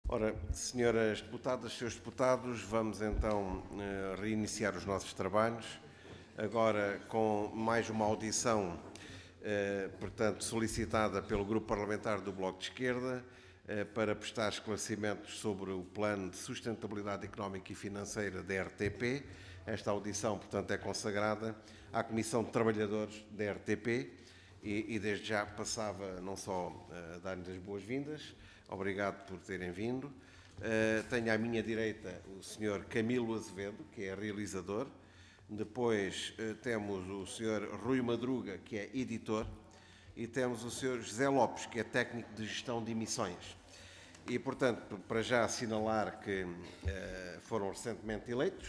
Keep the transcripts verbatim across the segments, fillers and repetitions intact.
Ora, senhoras deputadas, senhores deputados, vamos então eh, reiniciar os nossos trabalhos, agora com mais uma audição, eh, portanto, solicitada pelo Grupo Parlamentar do Bloco de Esquerda, eh, para prestar esclarecimentos sobre o Plano de Sustentabilidade Económica e Financeira da R T P. Esta audição, portanto, é consagrada à Comissão de Trabalhadores da R T P e, e desde já passava não só a dar-lhes as boas-vindas. Obrigado por terem vindo. Uh, tenho à minha direita o senhor Camilo Azevedo, que é realizador. Depois uh, temos o senhor Rui Madruga, que é editor. E temos o senhor José Lopes, que é técnico de gestão de emissões. E, portanto, para já assinalar que uh, foram recentemente eleitos,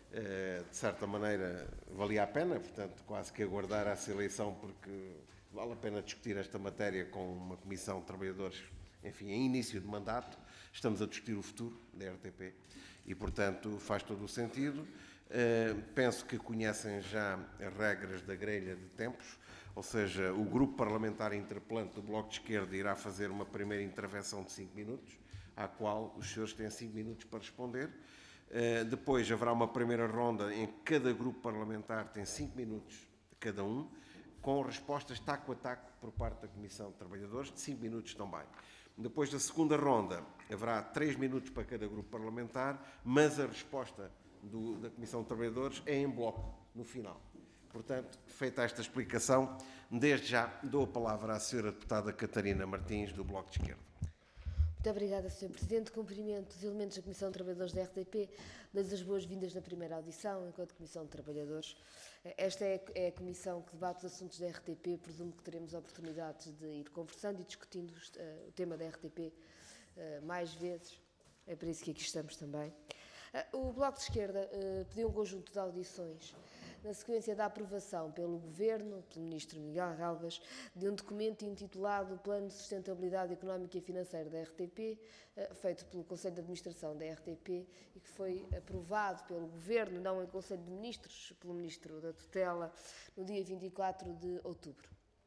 uh, de certa maneira valia a pena, portanto, quase que aguardar essa eleição, porque vale a pena discutir esta matéria com uma comissão de trabalhadores, enfim, em início de mandato. Estamos a discutir o futuro da R T P e, portanto, faz todo o sentido. Uh, penso que conhecem já as regras da grelha de tempos, ou seja, o Grupo Parlamentar Interpelante do Bloco de Esquerda irá fazer uma primeira intervenção de cinco minutos, à qual os senhores têm cinco minutos para responder. Uh, depois haverá uma primeira ronda em que cada grupo parlamentar tem cinco minutos cada um, com respostas taco a taco por parte da Comissão de Trabalhadores, de cinco minutos também. Depois da segunda ronda, haverá três minutos para cada grupo parlamentar, mas a resposta do, da Comissão de Trabalhadores é em bloco, no final. Portanto, feita esta explicação, desde já dou a palavra à senhora deputada Catarina Martins, do Bloco de Esquerda. Muito obrigada, senhor Presidente. Cumprimento os elementos da Comissão de Trabalhadores da R T P, dou-lhes as boas-vindas na primeira audição, enquanto Comissão de Trabalhadores. Esta é, é a comissão que debate os assuntos da R T P, presumo que teremos oportunidades de ir conversando e discutindo uh, o tema da R T P uh, mais vezes, é para isso que aqui estamos também. Uh, o Bloco de Esquerda uh, pediu um conjunto de audições na sequência da aprovação pelo Governo, pelo Ministro Miguel Galvas, de um documento intitulado Plano de Sustentabilidade Económica e Financeira da R T P, feito pelo Conselho de Administração da R T P e que foi aprovado pelo Governo, não em Conselho de Ministros, pelo Ministro da Tutela, no dia vinte e quatro de outubro.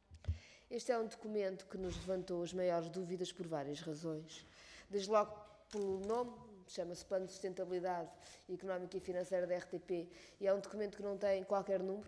Este é um documento que nos levantou as maiores dúvidas por várias razões. Desde logo pelo nome, chama-se Plano de Sustentabilidade Económica e Financeira da R T P e é um documento que não tem qualquer número,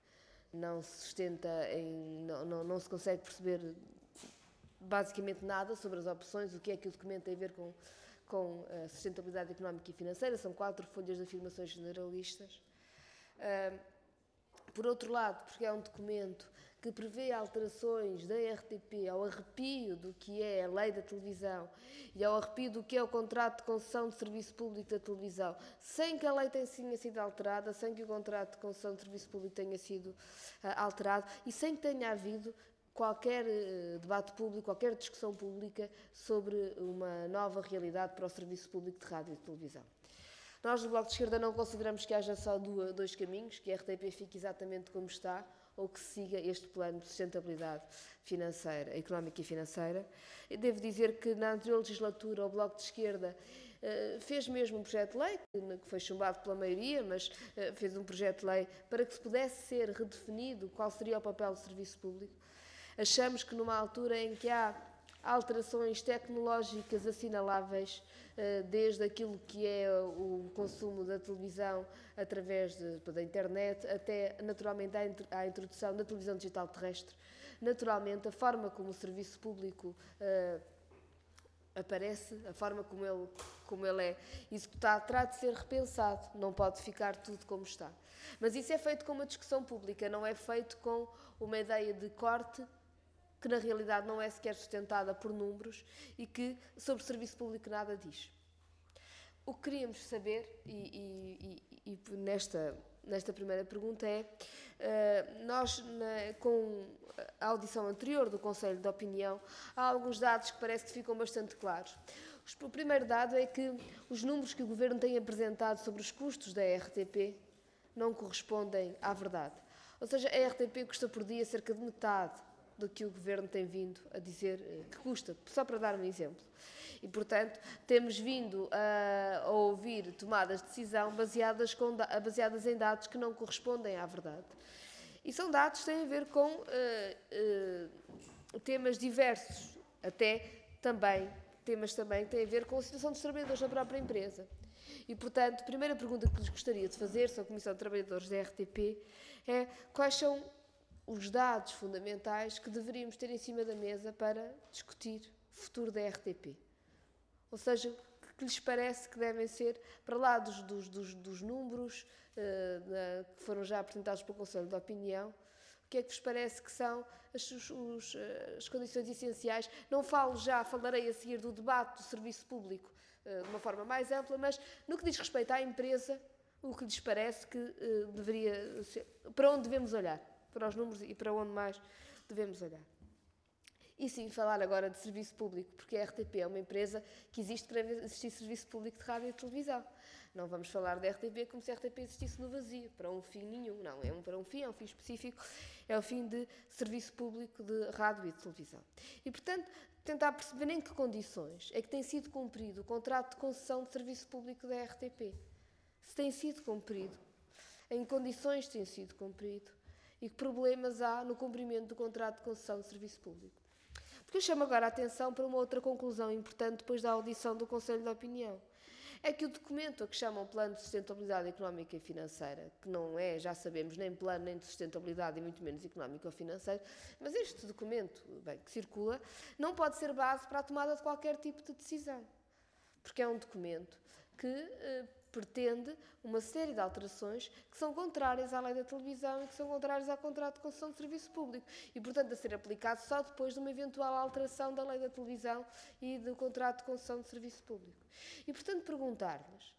não se sustenta em, não, não, não se consegue perceber basicamente nada sobre as opções, o que é que o documento tem a ver com, com a sustentabilidade económica e financeira, são quatro folhas de afirmações generalistas. Uh, por outro lado, porque é um documento que prevê alterações da R T P ao arrepio do que é a lei da televisão e ao arrepio do que é o contrato de concessão de serviço público da televisão, sem que a lei tenha sido alterada, sem que o contrato de concessão de serviço público tenha sido uh, alterado e sem que tenha havido qualquer uh, debate público, qualquer discussão pública sobre uma nova realidade para o serviço público de rádio e de televisão. Nós, do Bloco de Esquerda, não consideramos que haja só dois caminhos, que a R T P fique exatamente como está, ou que siga este plano de sustentabilidade financeira, económica e financeira. Eu devo dizer que na anterior legislatura o Bloco de Esquerda uh, fez mesmo um projeto de lei, que foi chumbado pela maioria, mas uh, fez um projeto de lei para que se pudesse ser redefinido qual seria o papel do serviço público. Achamos que numa altura em que há alterações tecnológicas assinaláveis, desde aquilo que é o consumo da televisão através de, da internet, até naturalmente à introdução da televisão digital terrestre. Naturalmente, a forma como o serviço público uh, aparece, a forma como ele, como ele é executado, terá de ser repensado, não pode ficar tudo como está. Mas isso é feito com uma discussão pública, não é feito com uma ideia de corte que na realidade não é sequer sustentada por números e que sobre o serviço público nada diz. O que queríamos saber, e, e, e nesta, nesta primeira pergunta é, uh, nós na, com a audição anterior do Conselho de Opinião, há alguns dados que parece que ficam bastante claros. O primeiro dado é que os números que o Governo tem apresentado sobre os custos da R T P não correspondem à verdade. Ou seja, a R T P custa por dia cerca de metade do que o Governo tem vindo a dizer que custa, só para dar um exemplo. E, portanto, temos vindo a, a ouvir tomadas de decisão baseadas, com, baseadas em dados que não correspondem à verdade. E são dados que têm a ver com uh, uh, temas diversos, até também temas também que têm a ver com a situação dos trabalhadores na própria empresa. E, portanto, a primeira pergunta que lhes gostaria de fazer sobre a Comissão de Trabalhadores da R T P é quais são os dados fundamentais que deveríamos ter em cima da mesa para discutir o futuro da R T P. Ou seja, o que lhes parece que devem ser, para lá dos, dos, dos, dos números uh, na, que foram já apresentados pelo Conselho de Opinião, o que é que vos parece que são as, os, as condições essenciais? Não falo já, falarei a seguir do debate do serviço público uh, de uma forma mais ampla, mas no que diz respeito à empresa, o que lhes parece que uh, deveria ser, para onde devemos olhar, para os números e para onde mais devemos olhar. E sim, falar agora de serviço público, porque a R T P é uma empresa que existe para existir serviço público de rádio e televisão. Não vamos falar da R T P como se a R T P existisse no vazio, para um fim nenhum. Não, é um para um fim, é um fim específico, é o fim de serviço público de rádio e de televisão. E, portanto, tentar perceber em que condições é que tem sido cumprido o contrato de concessão de serviço público da R T P. Se tem sido cumprido, em que condições tem sido cumprido e que problemas há no cumprimento do contrato de concessão de serviço público. Porque eu chamo agora a atenção para uma outra conclusão importante depois da audição do Conselho de Opinião. É que o documento a que chamam Plano de Sustentabilidade Económica e Financeira, que não é, já sabemos, nem plano nem de sustentabilidade e muito menos económico ou financeiro, mas este documento, bem, que circula, não pode ser base para a tomada de qualquer tipo de decisão. Porque é um documento que eh, pretende uma série de alterações que são contrárias à lei da televisão e que são contrárias ao contrato de concessão de serviço público e, portanto, a ser aplicado só depois de uma eventual alteração da lei da televisão e do contrato de concessão de serviço público. E, portanto, perguntar-lhes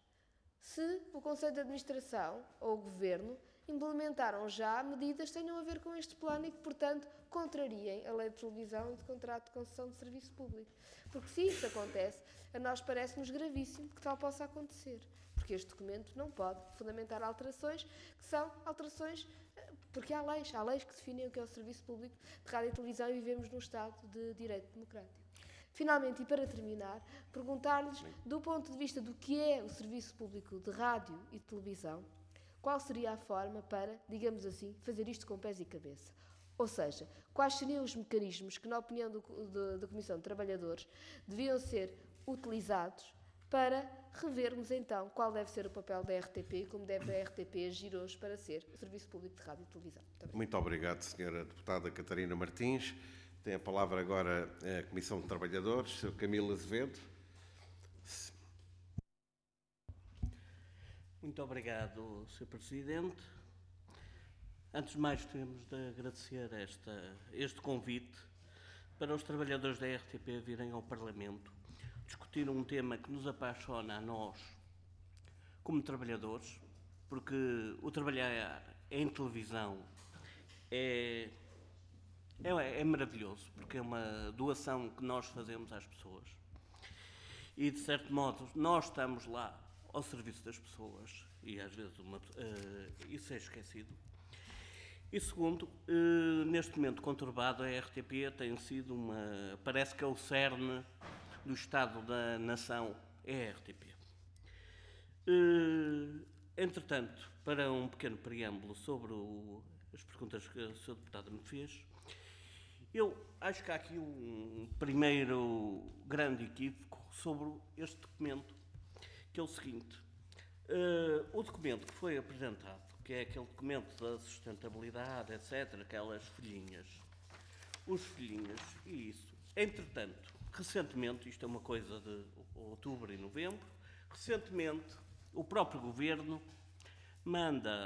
se o Conselho de Administração ou o Governo implementaram já medidas que tenham a ver com este plano e que, portanto, contrariem a lei de televisão e de contrato de concessão de serviço público. Porque se isso acontece, a nós parece-nos gravíssimo que tal possa acontecer. Porque este documento não pode fundamentar alterações que são alterações, porque há leis, há leis que definem o que é o serviço público de rádio e televisão e vivemos num Estado de direito democrático. Finalmente, e para terminar, perguntar-lhes, do ponto de vista do que é o serviço público de rádio e de televisão, qual seria a forma para, digamos assim, fazer isto com pés e cabeça? Ou seja, quais seriam os mecanismos que, na opinião do, do, da Comissão de Trabalhadores, deviam ser utilizados para revermos então qual deve ser o papel da R T P e como deve a R T P agir hoje para ser o Serviço Público de Rádio e Televisão. Muito, Muito obrigado, senhora Deputada Catarina Martins. Tem a palavra agora a Comissão de Trabalhadores, senhor Camilo Azevedo. Muito obrigado, senhor Presidente. Antes de mais, temos de agradecer esta, este convite para os trabalhadores da R T P virem ao Parlamento discutir um tema que nos apaixona a nós, como trabalhadores, porque o trabalhar em televisão é, é, é maravilhoso, porque é uma doação que nós fazemos às pessoas. E, de certo modo, nós estamos lá ao serviço das pessoas e, às vezes, uma, uh, isso é esquecido. E, segundo, uh, neste momento conturbado, a R T P tem sido uma... parece que é o cerne do Estado da Nação, é a R T P. Uh, entretanto, para um pequeno preâmbulo sobre o, as perguntas que o senhor Deputado me fez, eu acho que há aqui um primeiro grande equívoco sobre este documento, que é o seguinte. Uh, o documento que foi apresentado, que é aquele documento da sustentabilidade, etcétera, aquelas folhinhas, os folhinhas e isso, entretanto, recentemente, isto é uma coisa de outubro e novembro, recentemente o próprio Governo manda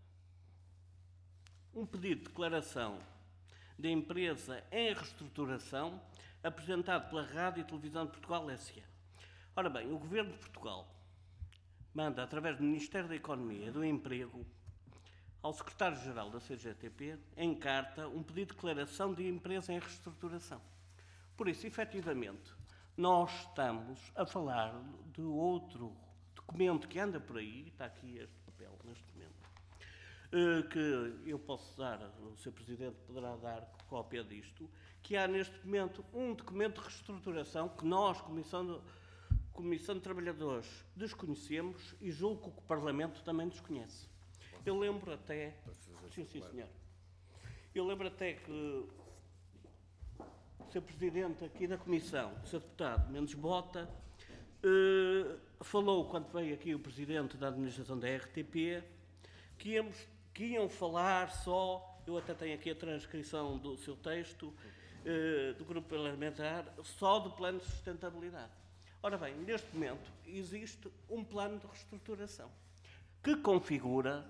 um pedido de declaração de empresa em reestruturação apresentado pela Rádio e Televisão de Portugal S A. Ora bem, o Governo de Portugal manda, através do Ministério da Economia e do Emprego, ao Secretário-Geral da C G T P, em carta, um pedido de declaração de empresa em reestruturação. Por isso, efetivamente, nós estamos a falar de outro documento que anda por aí, está aqui este papel, neste momento, que eu posso dar, o senhor Presidente poderá dar cópia disto, que há neste momento um documento de reestruturação que nós, Comissão de, Comissão de Trabalhadores, desconhecemos e julgo que o Parlamento também desconhece. Eu lembro até... Sim, sim, senhor. Eu lembro até que senhor Presidente aqui da Comissão, o senhor Deputado Mendes Bota, eh, falou, quando veio aqui o Presidente da Administração da R T P, que, íamos, que iam falar só, eu até tenho aqui a transcrição do seu texto, eh, do Grupo Parlamentar, só do Plano de Sustentabilidade. Ora bem, neste momento existe um plano de reestruturação que configura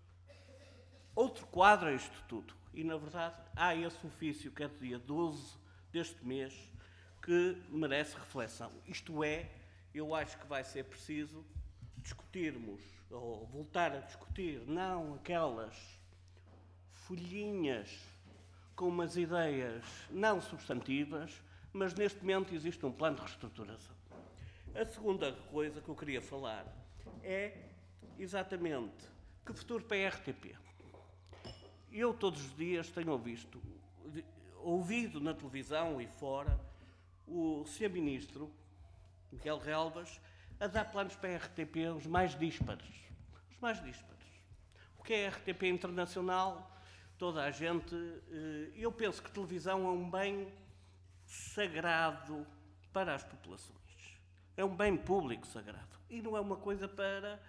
outro quadro a isto tudo. E, na verdade, há esse ofício, que é do dia doze deste mês, que merece reflexão. Isto é, eu acho que vai ser preciso discutirmos, ou voltar a discutir, não aquelas folhinhas com umas ideias não substantivas, mas neste momento existe um plano de reestruturação. A segunda coisa que eu queria falar é exatamente que futuro para a R T P. Eu todos os dias tenho ouvido, ouvido na televisão e fora o senhor Ministro Miguel Relvas a dar planos para a R T P os mais díspares. Os mais díspares. O que é a R T P internacional? Toda a gente... Eu penso que televisão é um bem sagrado para as populações. É um bem público sagrado. E não é uma coisa para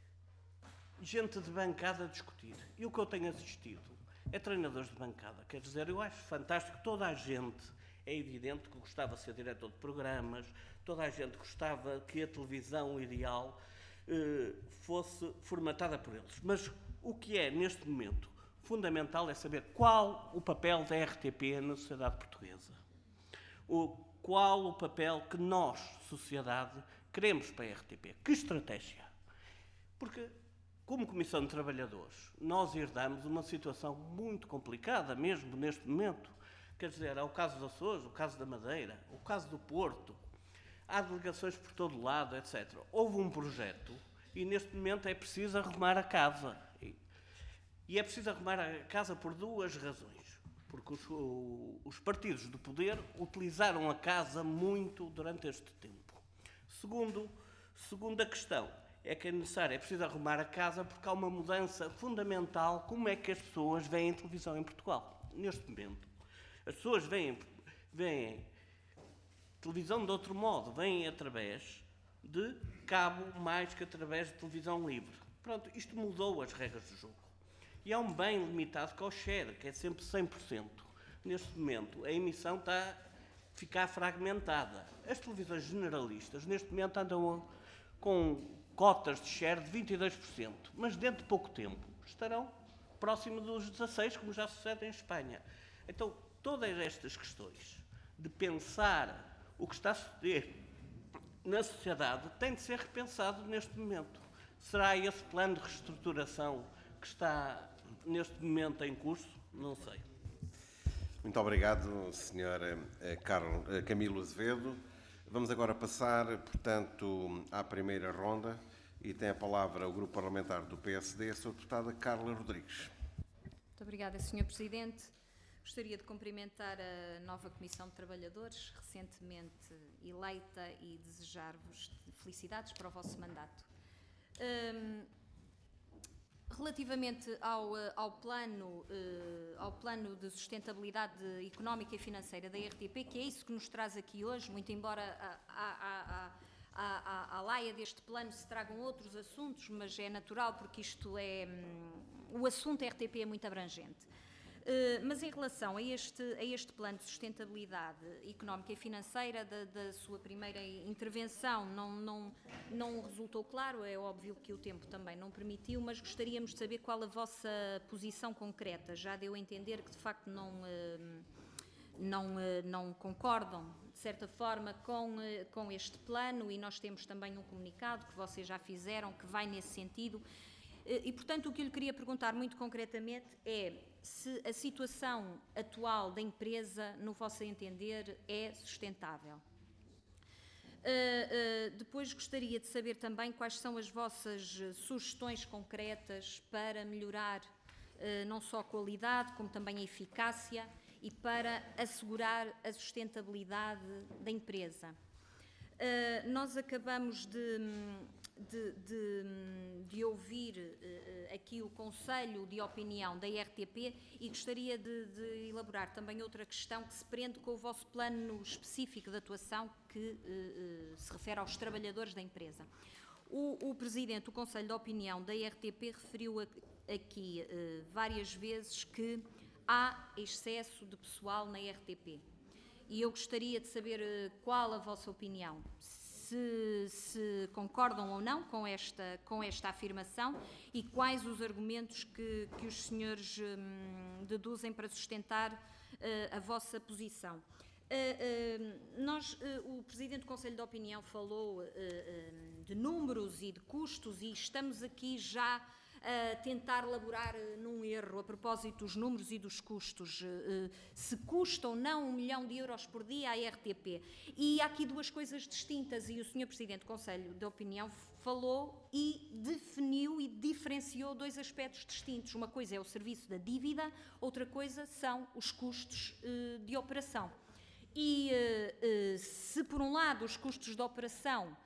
gente de bancada discutir. E o que eu tenho assistido é treinadores de bancada. Quer dizer, eu acho fantástico. Toda a gente, é evidente que gostava de ser diretor de programas, toda a gente gostava que a televisão ideal eh, fosse formatada por eles. Mas o que é, neste momento, fundamental é saber qual o papel da R T P na sociedade portuguesa. O, qual o papel que nós, sociedade, queremos para a R T P. Que estratégia? Porque, como Comissão de Trabalhadores, nós herdamos uma situação muito complicada, mesmo neste momento. Quer dizer, há o caso dos Açores, o caso da Madeira, o caso do Porto, há delegações por todo o lado, etcétera. Houve um projeto e, neste momento, é preciso arrumar a casa. E é preciso arrumar a casa por duas razões. Porque os, os partidos do poder utilizaram a casa muito durante este tempo. Segundo, segunda questão é que é necessário, é preciso arrumar a casa porque há uma mudança fundamental como é que as pessoas veem a televisão em Portugal. Neste momento, as pessoas veem, veem televisão de outro modo, veem através de cabo mais que através de televisão livre. Pronto, isto mudou as regras do jogo. E há um bem limitado que é o share, que é sempre cem por cento. Neste momento, a emissão está a ficar fragmentada. As televisões generalistas, neste momento, andam com cotas de share de vinte e dois por cento, mas dentro de pouco tempo estarão próximo dos dezasseis por cento, como já sucede em Espanha. Então, todas estas questões de pensar o que está a suceder na sociedade têm de ser repensado neste momento. Será esse plano de reestruturação que está neste momento em curso? Não sei. Muito obrigado, senhor Carlos, Camilo Azevedo. Vamos agora passar, portanto, à primeira ronda e tem a palavra o Grupo Parlamentar do P S D, a sua deputada Carla Rodrigues. Muito obrigada, senhor Presidente. Gostaria de cumprimentar a nova Comissão de Trabalhadores, recentemente eleita, e desejar-vos felicidades para o vosso mandato. Um, Relativamente ao, ao, plano, ao plano de sustentabilidade económica e financeira da R T P, que é isso que nos traz aqui hoje, muito embora à laia deste plano se tragam outros assuntos, mas é natural porque isto é, o assunto R T P é muito abrangente. Uh, mas em relação a este, a este plano de sustentabilidade económica e financeira, da, da sua primeira intervenção não, não, não resultou claro, é óbvio que o tempo também não permitiu, mas gostaríamos de saber qual a vossa posição concreta. Já deu a entender que de facto não, uh, não, uh, não concordam, de certa forma, com, uh, com este plano, e nós temos também um comunicado que vocês já fizeram, que vai nesse sentido. E, portanto, o que eu lhe queria perguntar muito concretamente é se a situação atual da empresa, no vosso entender, é sustentável. Uh, uh, depois gostaria de saber também quais são as vossas sugestões concretas para melhorar uh, não só a qualidade, como também a eficácia e para assegurar a sustentabilidade da empresa. Uh, nós acabamos de... de, de, de ouvir uh, aqui o Conselho de Opinião da R T P e gostaria de, de elaborar também outra questão que se prende com o vosso plano específico de atuação que uh, uh, se refere aos trabalhadores da empresa. O, o Presidente do Conselho de Opinião da R T P referiu a, aqui uh, várias vezes que há excesso de pessoal na R T P. E eu gostaria de saber uh, qual a vossa opinião, se, se concordam ou não com esta, com esta afirmação e quais os argumentos que, que os senhores um, deduzem para sustentar uh, a vossa posição. Uh, uh, nós, uh, o Presidente do Conselho de Opinião falou uh, uh, de números e de custos e estamos aqui já a tentar elaborar uh, num erro a propósito dos números e dos custos, uh, se custa ou não um milhão de euros por dia à R T P. E há aqui duas coisas distintas e o senhor Presidente do Conselho de Opinião falou e definiu e diferenciou dois aspectos distintos. Uma coisa é o serviço da dívida, outra coisa são os custos uh, de operação. E uh, uh, se por um lado os custos de operação uh,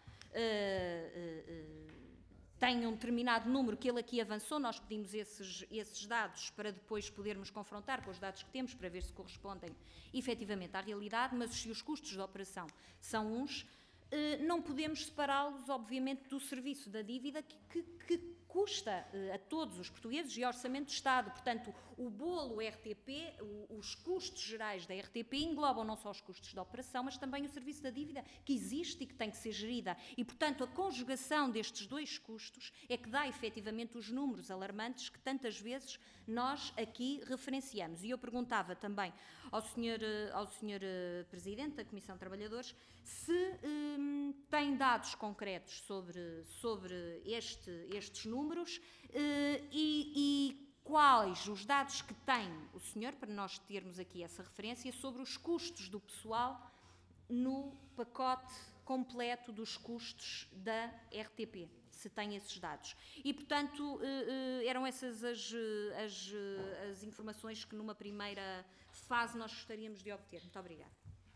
uh, uh, têm um determinado número que ele aqui avançou, nós pedimos esses, esses dados para depois podermos confrontar com os dados que temos para ver se correspondem efetivamente à realidade, mas se os custos de operação são uns, uh, não podemos separá-los obviamente do serviço da dívida que, que, que custa uh, a todos os portugueses e ao Orçamento de Estado. Portanto, o bolo R T P, o, os custos gerais da R T P englobam não só os custos de operação, mas também o serviço da dívida que existe e que tem que ser gerida. E, portanto, a conjugação destes dois custos é que dá efetivamente os números alarmantes que tantas vezes nós aqui referenciamos. E eu perguntava também ao senhor, ao senhor Presidente da Comissão de Trabalhadores se hum, tem dados concretos sobre, sobre este, estes números uh, e, e quais os dados que tem o senhor, para nós termos aqui essa referência, sobre os custos do pessoal no pacote completo dos custos da R T P, se tem esses dados. E, portanto, eram essas as, as, as informações que numa primeira fase nós gostaríamos de obter. Muito obrigada.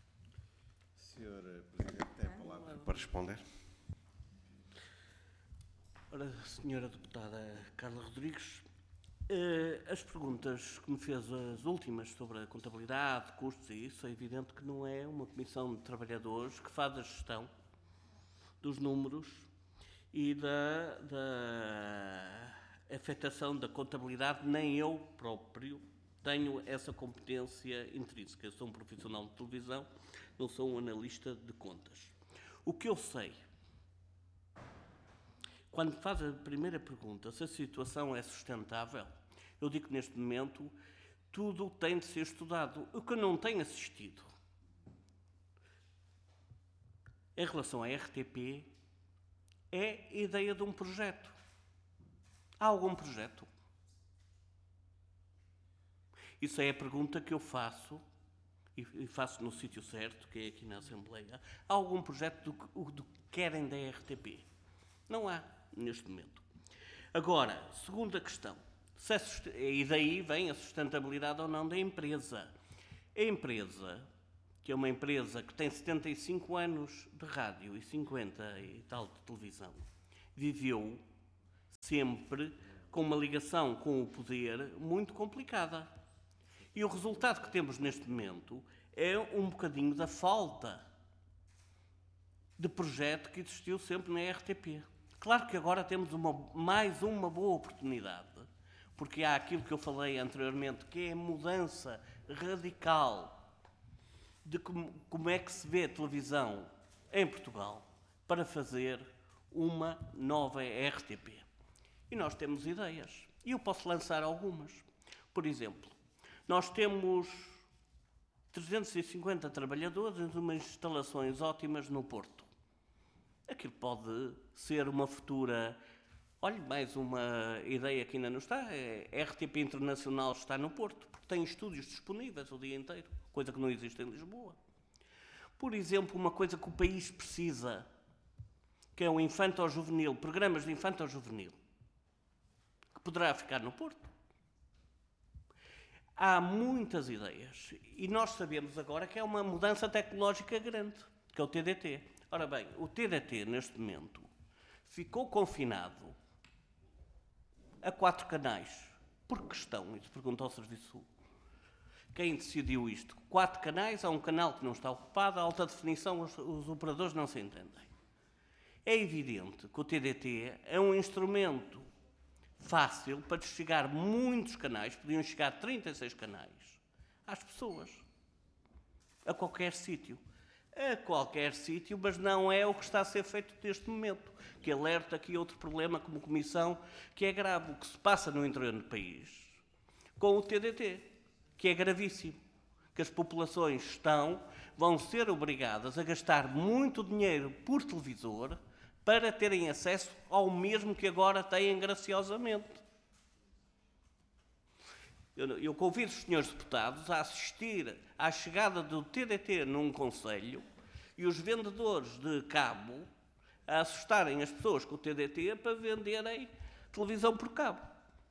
senhor Presidente, tem a palavra para responder. Ora, senhora Deputada Carla Rodrigues, as perguntas que me fez, as últimas, sobre a contabilidade, custos e isso, é evidente que não é uma comissão de trabalhadores que faz a gestão dos números e da, da afetação da contabilidade, nem eu próprio tenho essa competência intrínseca. Eu sou um profissional de televisão, não sou um analista de contas. O que eu sei, quando faz a primeira pergunta se a situação é sustentável, eu digo que neste momento tudo tem de ser estudado. O que eu não tenho assistido em relação à R T P é a ideia de um projeto. Há algum projeto? Isso é a pergunta que eu faço, e faço no sítio certo, que é aqui na Assembleia. Há algum projeto do, do que querem da R T P? Não há, neste momento. Agora, segunda questão. Se é, e daí vem a sustentabilidade ou não da empresa. A empresa, que é uma empresa que tem setenta e cinco anos de rádio e cinquenta e tal de televisão, viveu sempre com uma ligação com o poder muito complicada. E o resultado que temos neste momento é um bocadinho da falta de projeto que existiu sempre na R T P. Claro que agora temos uma, mais uma boa oportunidade, porque há aquilo que eu falei anteriormente, que é a mudança radical de como, como é que se vê a televisão em Portugal para fazer uma nova R T P. E nós temos ideias. E eu posso lançar algumas. Por exemplo, nós temos trezentos e cinquenta trabalhadores em umas instalações ótimas no Porto. Aquilo pode ser uma futura... Olha, mais uma ideia que ainda não está. A R T P Internacional está no Porto, porque tem estúdios disponíveis o dia inteiro, coisa que não existe em Lisboa. Por exemplo, uma coisa que o país precisa, que é o infanto-juvenil, programas de infanto-juvenil, que poderá ficar no Porto. Há muitas ideias e nós sabemos agora que é uma mudança tecnológica grande, que é o T D T. Ora bem, o T D T, neste momento, ficou confinado a quatro canais. Por que questão? Isso pergunta ao Serviço. Quem decidiu isto? Quatro canais, há um canal que não está ocupado, a alta definição, os, os operadores não se entendem. É evidente que o T D T é um instrumento fácil para chegar muitos canais, podiam chegar trinta e seis canais, às pessoas, a qualquer sítio. A qualquer sítio, mas não é o que está a ser feito neste momento, que alerta aqui outro problema como Comissão, que é grave, o que se passa no interior do país, com o T D T, que é gravíssimo, que as populações estão, vão ser obrigadas a gastar muito dinheiro por televisor para terem acesso ao mesmo que agora têm graciosamente. Eu, eu convido os senhores deputados a assistir à chegada do T D T num concelho e os vendedores de cabo a assustarem as pessoas com o T D T para venderem televisão por cabo.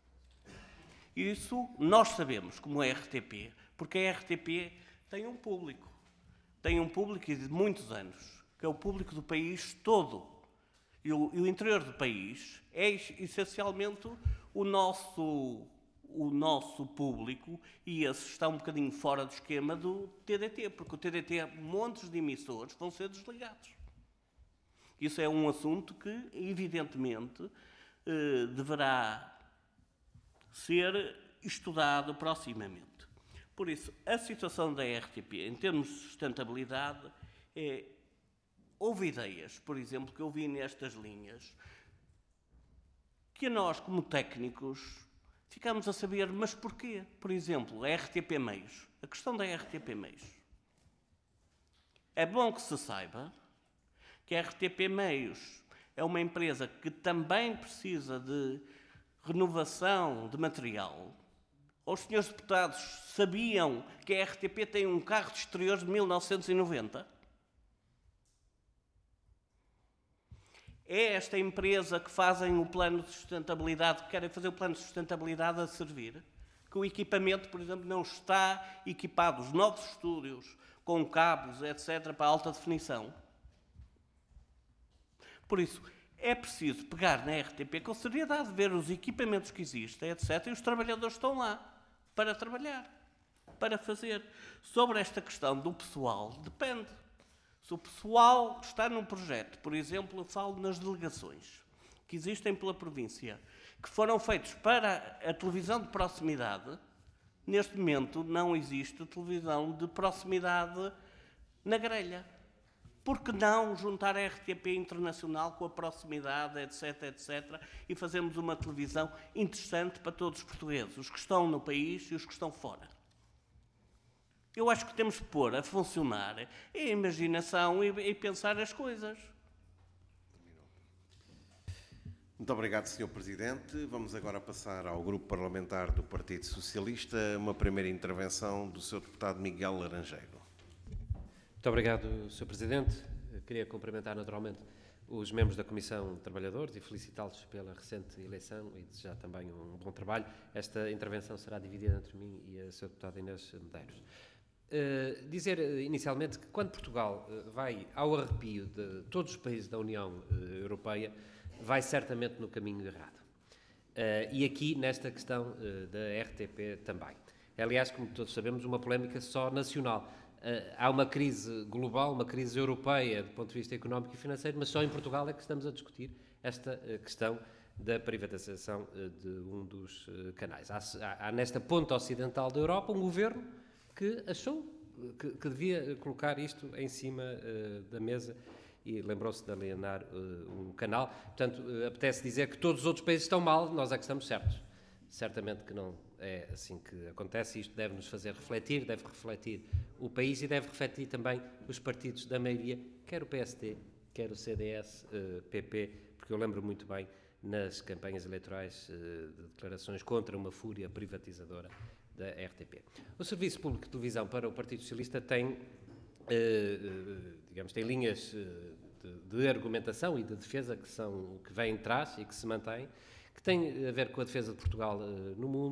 Isso nós sabemos, como é a R T P, porque a R T P tem um público, tem um público de muitos anos, que é o público do país todo. E o, e o interior do país é essencialmente o nosso, o nosso público, e esse está um bocadinho fora do esquema do T D T, porque o T D T, montes de emissores vão ser desligados. Isso é um assunto que, evidentemente, eh, deverá ser estudado proximamente. Por isso, a situação da R T P, em termos de sustentabilidade, é... Houve ideias, por exemplo, que eu vi nestas linhas, que nós, como técnicos, ficamos a saber, mas porquê? Por exemplo, a R T P Meios, a questão da R T P Meios. É bom que se saiba que a R T P Meios é uma empresa que também precisa de renovação de material. Os senhores deputados sabiam que a R T P tem um carro de exteriores de mil novecentos e noventa? É esta empresa que fazem o plano de sustentabilidade, que querem fazer o plano de sustentabilidade a servir, que o equipamento, por exemplo, não está equipado, os novos estúdios, com cabos, etcétera, para alta definição. Por isso, é preciso pegar na R T P com seriedade, ver os equipamentos que existem, etcétera, e os trabalhadores estão lá para trabalhar, para fazer. Sobre esta questão do pessoal, depende. Se o pessoal está num projeto, por exemplo, eu falo nas delegações que existem pela província, que foram feitos para a televisão de proximidade, neste momento não existe televisão de proximidade na grelha. Por que não juntar a R T P internacional com a proximidade, etc, etcétera, e fazermos uma televisão interessante para todos os portugueses, os que estão no país e os que estão fora? Eu acho que temos que pôr a funcionar a imaginação e, e pensar as coisas. Muito obrigado, senhor Presidente. Vamos agora passar ao Grupo Parlamentar do Partido Socialista, uma primeira intervenção do senhor deputado Miguel Laranjeiro. Muito obrigado, senhor Presidente. Eu queria cumprimentar naturalmente os membros da Comissão de Trabalhadores e felicitá-los pela recente eleição e desejar também um bom trabalho. Esta intervenção será dividida entre mim e a senhora deputada Inês Medeiros. Uh, dizer uh, inicialmente que quando Portugal uh, vai ao arrepio de todos os países da União uh, Europeia, vai certamente no caminho errado. Uh, e aqui, nesta questão uh, da R T P também. É, aliás, como todos sabemos, uma polémica só nacional. Uh, há uma crise global, uma crise europeia do ponto de vista económico e financeiro, mas só em Portugal é que estamos a discutir esta uh, questão da privatização uh, de um dos uh, canais. Há, há, há nesta ponta ocidental da Europa um governo que achou que, que devia colocar isto em cima uh, da mesa e lembrou-se de alienar uh, um canal. Portanto, uh, apetece dizer que todos os outros países estão mal, nós é que estamos certos. Certamente que não é assim que acontece. Isto deve nos fazer refletir, deve refletir o país e deve refletir também os partidos da maioria, quer o P S D, quer o C D S, uh, P P, porque eu lembro muito bem nas campanhas eleitorais uh, de declarações contra uma fúria privatizadora da R T P. O Serviço Público de Televisão para o Partido Socialista tem, eh, digamos, tem linhas de, de argumentação e de defesa que são que vêm atrás e que se mantêm, que têm a ver com a defesa de Portugal eh, no mundo, que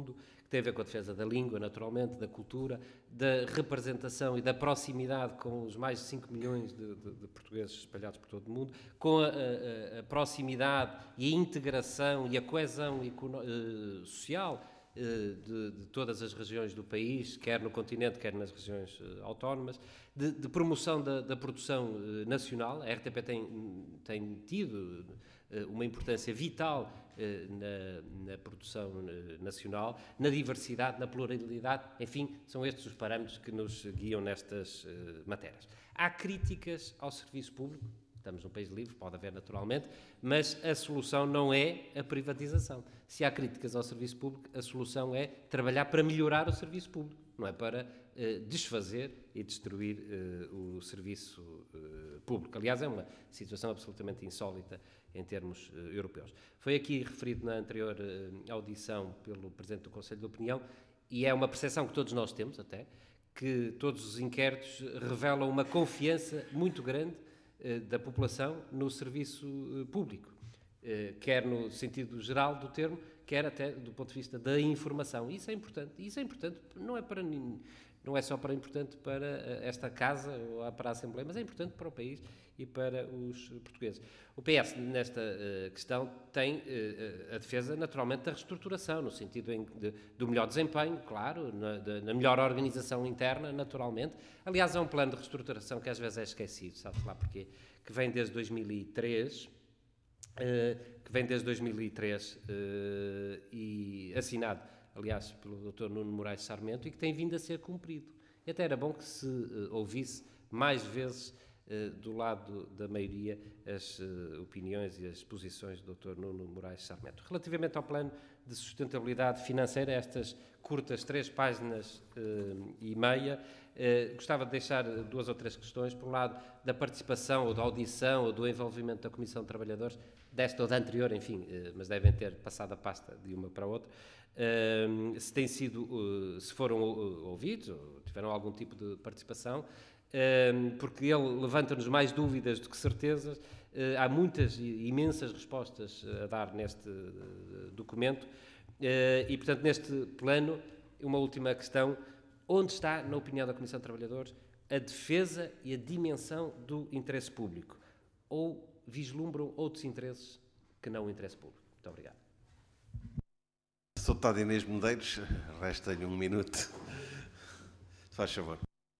que tem a ver com a defesa da língua, naturalmente, da cultura, da representação e da proximidade com os mais de cinco milhões de, de, de portugueses espalhados por todo o mundo, com a, a, a proximidade e a integração e a coesão econo- uh, social De, de todas as regiões do país, quer no continente, quer nas regiões uh, autónomas, de, de promoção da, da produção uh, nacional. A R T P tem, tem tido uh, uma importância vital uh, na, na produção uh, nacional, na diversidade, na pluralidade, enfim, são estes os parâmetros que nos guiam nestas uh, matérias. Há críticas ao serviço público. Estamos num país livre, pode haver naturalmente, mas a solução não é a privatização. Se há críticas ao serviço público, a solução é trabalhar para melhorar o serviço público, não é para uh, desfazer e destruir uh, o serviço uh, público. Aliás, é uma situação absolutamente insólita em termos uh, europeus. Foi aqui referido na anterior uh, audição pelo Presidente do Conselho de Opinião, e é uma percepção que todos nós temos até, que todos os inquéritos revelam uma confiança muito grande da população no serviço público, quer no sentido geral do termo, quer até do ponto de vista da informação. Isso é importante. Isso é importante, não é, para, não é só para importante para esta Casa ou para a Assembleia, mas é importante para o país e para os portugueses. O P S, nesta uh, questão, tem uh, a defesa, naturalmente, da reestruturação, no sentido em, de, do melhor desempenho, claro, na, de, na melhor organização interna, naturalmente. Aliás, é um plano de reestruturação que às vezes é esquecido, sabe-se lá porquê? Que vem desde dois mil e três, uh, que vem desde dois mil e três uh, e assinado, aliás, pelo doutor Nuno Moraes Sarmento, e que tem vindo a ser cumprido. E até era bom que se uh, ouvisse mais vezes Uh, do lado da maioria as uh, opiniões e as posições do doutor Nuno Moraes Sarmento. Relativamente ao plano de sustentabilidade financeira, estas curtas três páginas uh, e meia, uh, gostava de deixar duas ou três questões. Por um lado, da participação ou da audição ou do envolvimento da Comissão de Trabalhadores, desta ou da anterior, enfim, uh, mas devem ter passado a pasta de uma para a outra. Uh, se têm sido, uh, se foram uh, ouvidos ou tiveram algum tipo de participação, porque ele levanta-nos mais dúvidas do que certezas. Há muitas e imensas respostas a dar neste documento e, portanto, neste plano, uma última questão: onde está, na opinião da Comissão de Trabalhadores, a defesa e a dimensão do interesse público? Ou vislumbram outros interesses que não o interesse público? Muito obrigado. Sou deputado Inês Medeiros, resta-lhe um minuto. Se faz favor.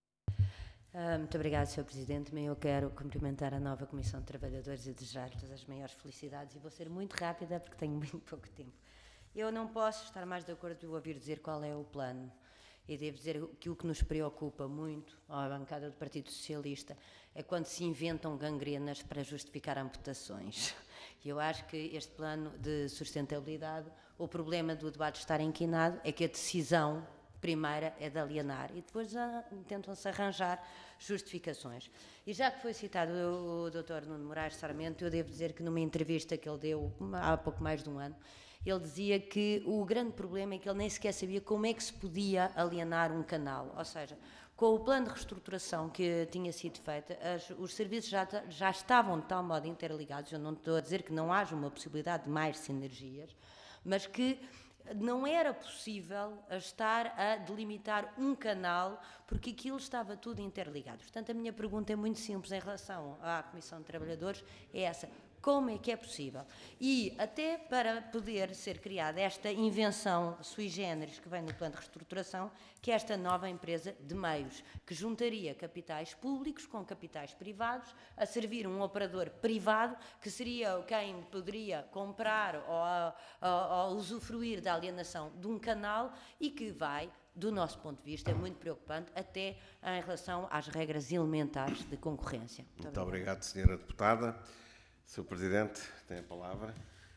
Uh, muito obrigada, senhor Presidente. Também eu quero cumprimentar a nova Comissão de Trabalhadores e desejar-lhes as maiores felicidades, e vou ser muito rápida porque tenho muito pouco tempo. Eu não posso estar mais de acordo de ouvir dizer qual é o plano, e devo dizer que o que nos preocupa muito, à bancada do Partido Socialista, é quando se inventam gangrenas para justificar amputações. Eu acho que este plano de sustentabilidade, o problema do debate estar inquinado é que a decisão primeira é de alienar e depois ah, tentam-se arranjar justificações. E já que foi citado o, o doutor Nuno Moraes Sarmento, eu devo dizer que numa entrevista que ele deu há pouco mais de um ano, ele dizia que o grande problema é que ele nem sequer sabia como é que se podia alienar um canal, ou seja, com o plano de reestruturação que tinha sido feito, as, os serviços já, já estavam de tal modo interligados. Eu não estou a dizer que não haja uma possibilidade de mais sinergias, mas que não era possível estar a delimitar um canal, porque aquilo estava tudo interligado. Portanto, a minha pergunta é muito simples em relação à Comissão de Trabalhadores, é essa: como é que é possível? E até para poder ser criada esta invenção sui generis que vem no plano de reestruturação, que é esta nova empresa de meios, que juntaria capitais públicos com capitais privados, a servir um operador privado, que seria quem poderia comprar ou, ou, ou usufruir da alienação de um canal, e que vai, do nosso ponto de vista, é muito preocupante, até em relação às regras elementares de concorrência. Muito, muito obrigado, senhora Deputada. senhor Presidente, tem a palavra.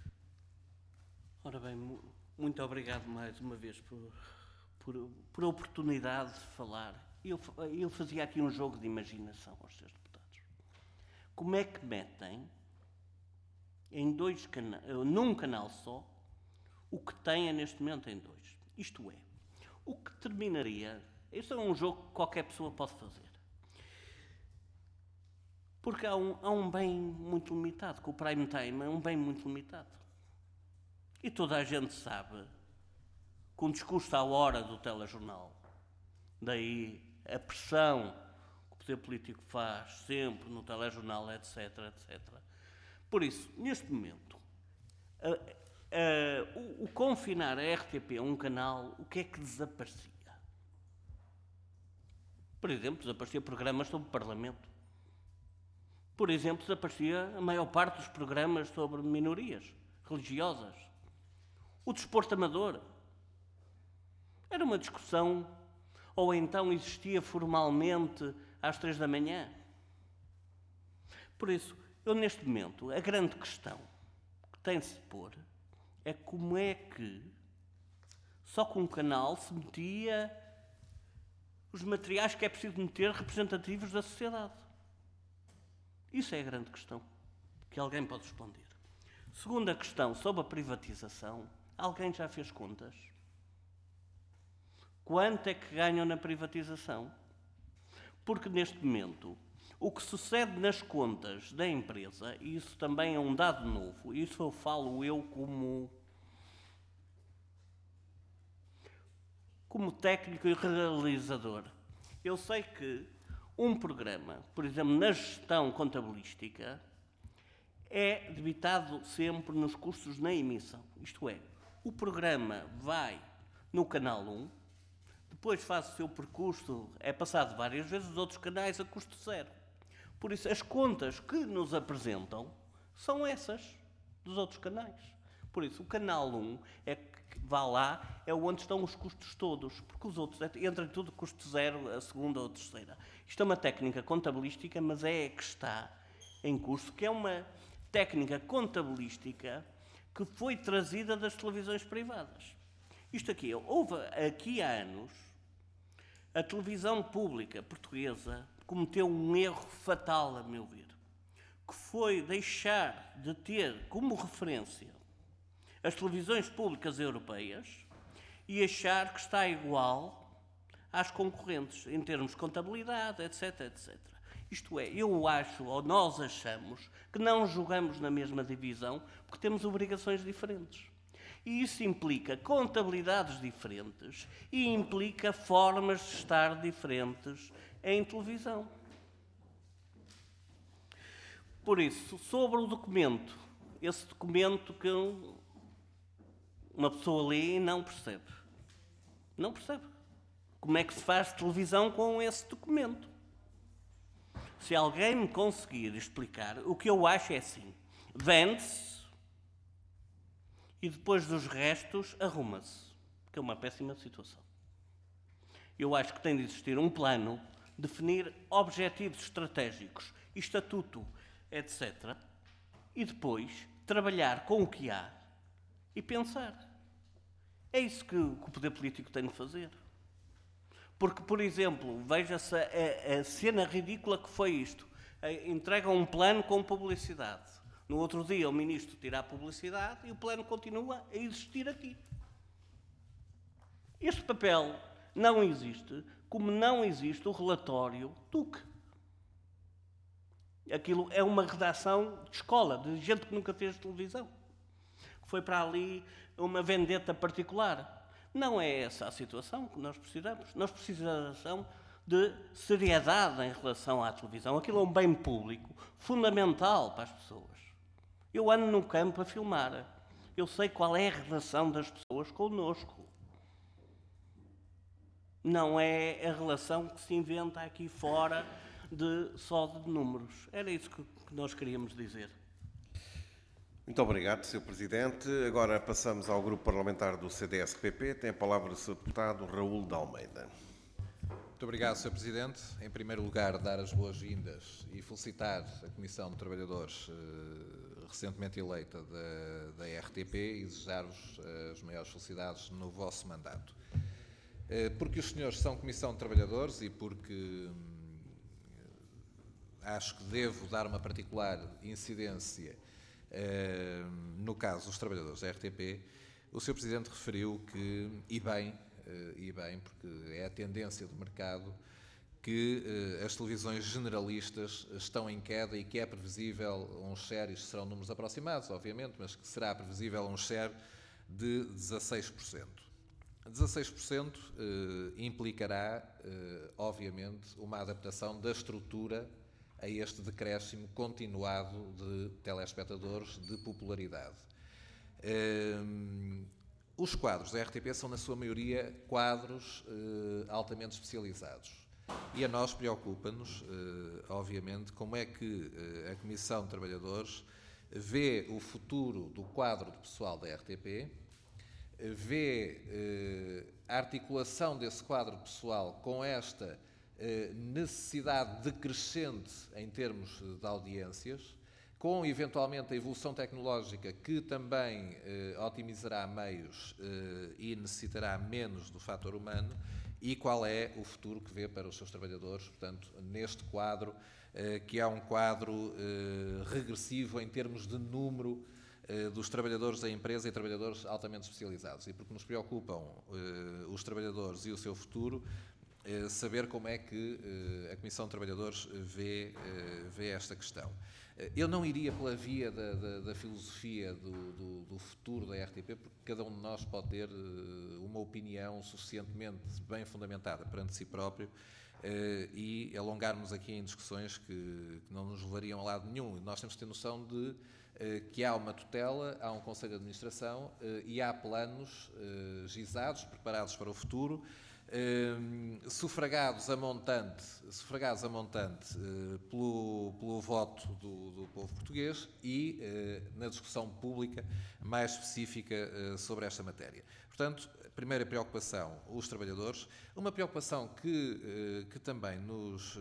Ora bem, muito obrigado mais uma vez por, por, por a oportunidade de falar. Eu, eu fazia aqui um jogo de imaginação aos senhores deputados. Como é que metem em dois canais, num canal só, o que têm neste momento em dois? Isto é, o que terminaria... Isso é um jogo que qualquer pessoa pode fazer. Porque há um, há um bem muito limitado, que o prime time é um bem muito limitado. E toda a gente sabe com um discurso à hora do telejornal. Daí a pressão que o poder político faz sempre no telejornal, etc, etcétera. Por isso, neste momento, a, a, o, o confinar a R T P a um canal, o que é que desaparecia? Por exemplo, desaparecia programas sobre o Parlamento. Por exemplo, desaparecia a maior parte dos programas sobre minorias religiosas. O desporto amador. Era uma discussão, ou então existia formalmente às três da manhã. Por isso, eu neste momento, a grande questão que tem-se de pôr é como é que só com um canal se metia os materiais que é preciso meter representativos da sociedade. Isso é a grande questão que alguém pode responder. Segunda questão, sobre a privatização, alguém já fez contas? Quanto é que ganham na privatização? Porque neste momento, o que sucede nas contas da empresa, e isso também é um dado novo, isso eu falo eu como, como técnico e realizador. Eu sei que um programa, por exemplo, na gestão contabilística, é debitado sempre nos custos na emissão. Isto é, o programa vai no canal um, depois faz o seu percurso, é passado várias vezes os outros canais a custo zero. Por isso, as contas que nos apresentam são essas dos outros canais. Por isso, o canal um é que vá lá, é onde estão os custos todos, porque os outros entram tudo custo zero, a segunda ou a terceira. Isto é uma técnica contabilística, mas é a que está em curso, que é uma técnica contabilística que foi trazida das televisões privadas. Isto aqui, houve aqui há anos, a televisão pública portuguesa cometeu um erro fatal, a meu ver, que foi deixar de ter como referência as televisões públicas europeias e achar que está igual às concorrentes, em termos de contabilidade, etc, etcétera. Isto é, eu acho, ou nós achamos, que não jogamos na mesma divisão porque temos obrigações diferentes. E isso implica contabilidades diferentes e implica formas de estar diferentes em televisão. Por isso, sobre o documento, esse documento que uma pessoa lê e não percebe. Não percebe. Como é que se faz televisão com esse documento? Se alguém me conseguir explicar, o que eu acho é assim: vende-se e depois dos restos arruma-se, que é uma péssima situação. Eu acho que tem de existir um plano, definir objetivos estratégicos, estatuto, etcétera, e depois trabalhar com o que há e pensar. É isso que o poder político tem de fazer. Porque, por exemplo, veja-se a, a cena ridícula que foi isto. Entregam um plano com publicidade. No outro dia o ministro tira a publicidade e o plano continua a existir aqui. Este papel não existe, como não existe o relatório D U C. Aquilo é uma redação de escola, de gente que nunca fez televisão. Foi para ali uma vendetta particular. Não é essa a situação que nós precisamos. Nós precisamos de seriedade em relação à televisão. Aquilo é um bem público fundamental para as pessoas. Eu ando no campo a filmar. Eu sei qual é a relação das pessoas connosco. Não é a relação que se inventa aqui fora de, só de números. Era isso que, que nós queríamos dizer. Muito obrigado, senhor Presidente. Agora passamos ao Grupo Parlamentar do C D S P P. Tem a palavra o senhor Deputado Raul de Almeida. Muito obrigado, senhor Presidente. Em primeiro lugar, dar as boas-vindas e felicitar a Comissão de Trabalhadores eh, recentemente eleita da, da R T P e desejar-vos eh, as maiores felicidades no vosso mandato. Eh, porque os senhores são Comissão de Trabalhadores e porque hum, acho que devo dar uma particular incidência eh, no caso dos trabalhadores da R T P, o senhor Presidente referiu que, e bem, e bem, porque é a tendência do mercado, que eh, as televisões generalistas estão em queda e que é previsível um share, isto serão números aproximados, obviamente, mas que será previsível um share de dezasseis por cento. dezasseis por cento eh, implicará, eh, obviamente, uma adaptação da estrutura a este decréscimo continuado de telespectadores de popularidade. Eh, os quadros da R T P são, na sua maioria, quadros eh, altamente especializados. E a nós preocupa-nos, eh, obviamente, como é que eh, a Comissão de Trabalhadores vê o futuro do quadro de pessoal da R T P, vê eh, a articulação desse quadro pessoal com esta eh, necessidade decrescente em termos de audiências, com eventualmente a evolução tecnológica que também eh, otimizará meios eh, e necessitará menos do fator humano, e qual é o futuro que vê para os seus trabalhadores, portanto, neste quadro, eh, que é um quadro eh, regressivo em termos de número dos trabalhadores da empresa e trabalhadores altamente especializados. E porque nos preocupam eh, os trabalhadores e o seu futuro, eh, saber como é que eh, a Comissão de Trabalhadores vê, eh, vê esta questão. Eu não iria pela via da, da, da filosofia do, do, do futuro da R T P, porque cada um de nós pode ter eh, uma opinião suficientemente bem fundamentada perante si próprio, eh, e alongarmos aqui em discussões que, que não nos levariam a lado nenhum. Nós temos que ter noção de que há uma tutela, há um Conselho de Administração e há planos gizados, preparados para o futuro, sufragados a montante, sufragados a montante pelo, pelo voto do, do povo português e na discussão pública mais específica sobre esta matéria. Portanto, a primeira preocupação, os trabalhadores, uma preocupação que, que também nos...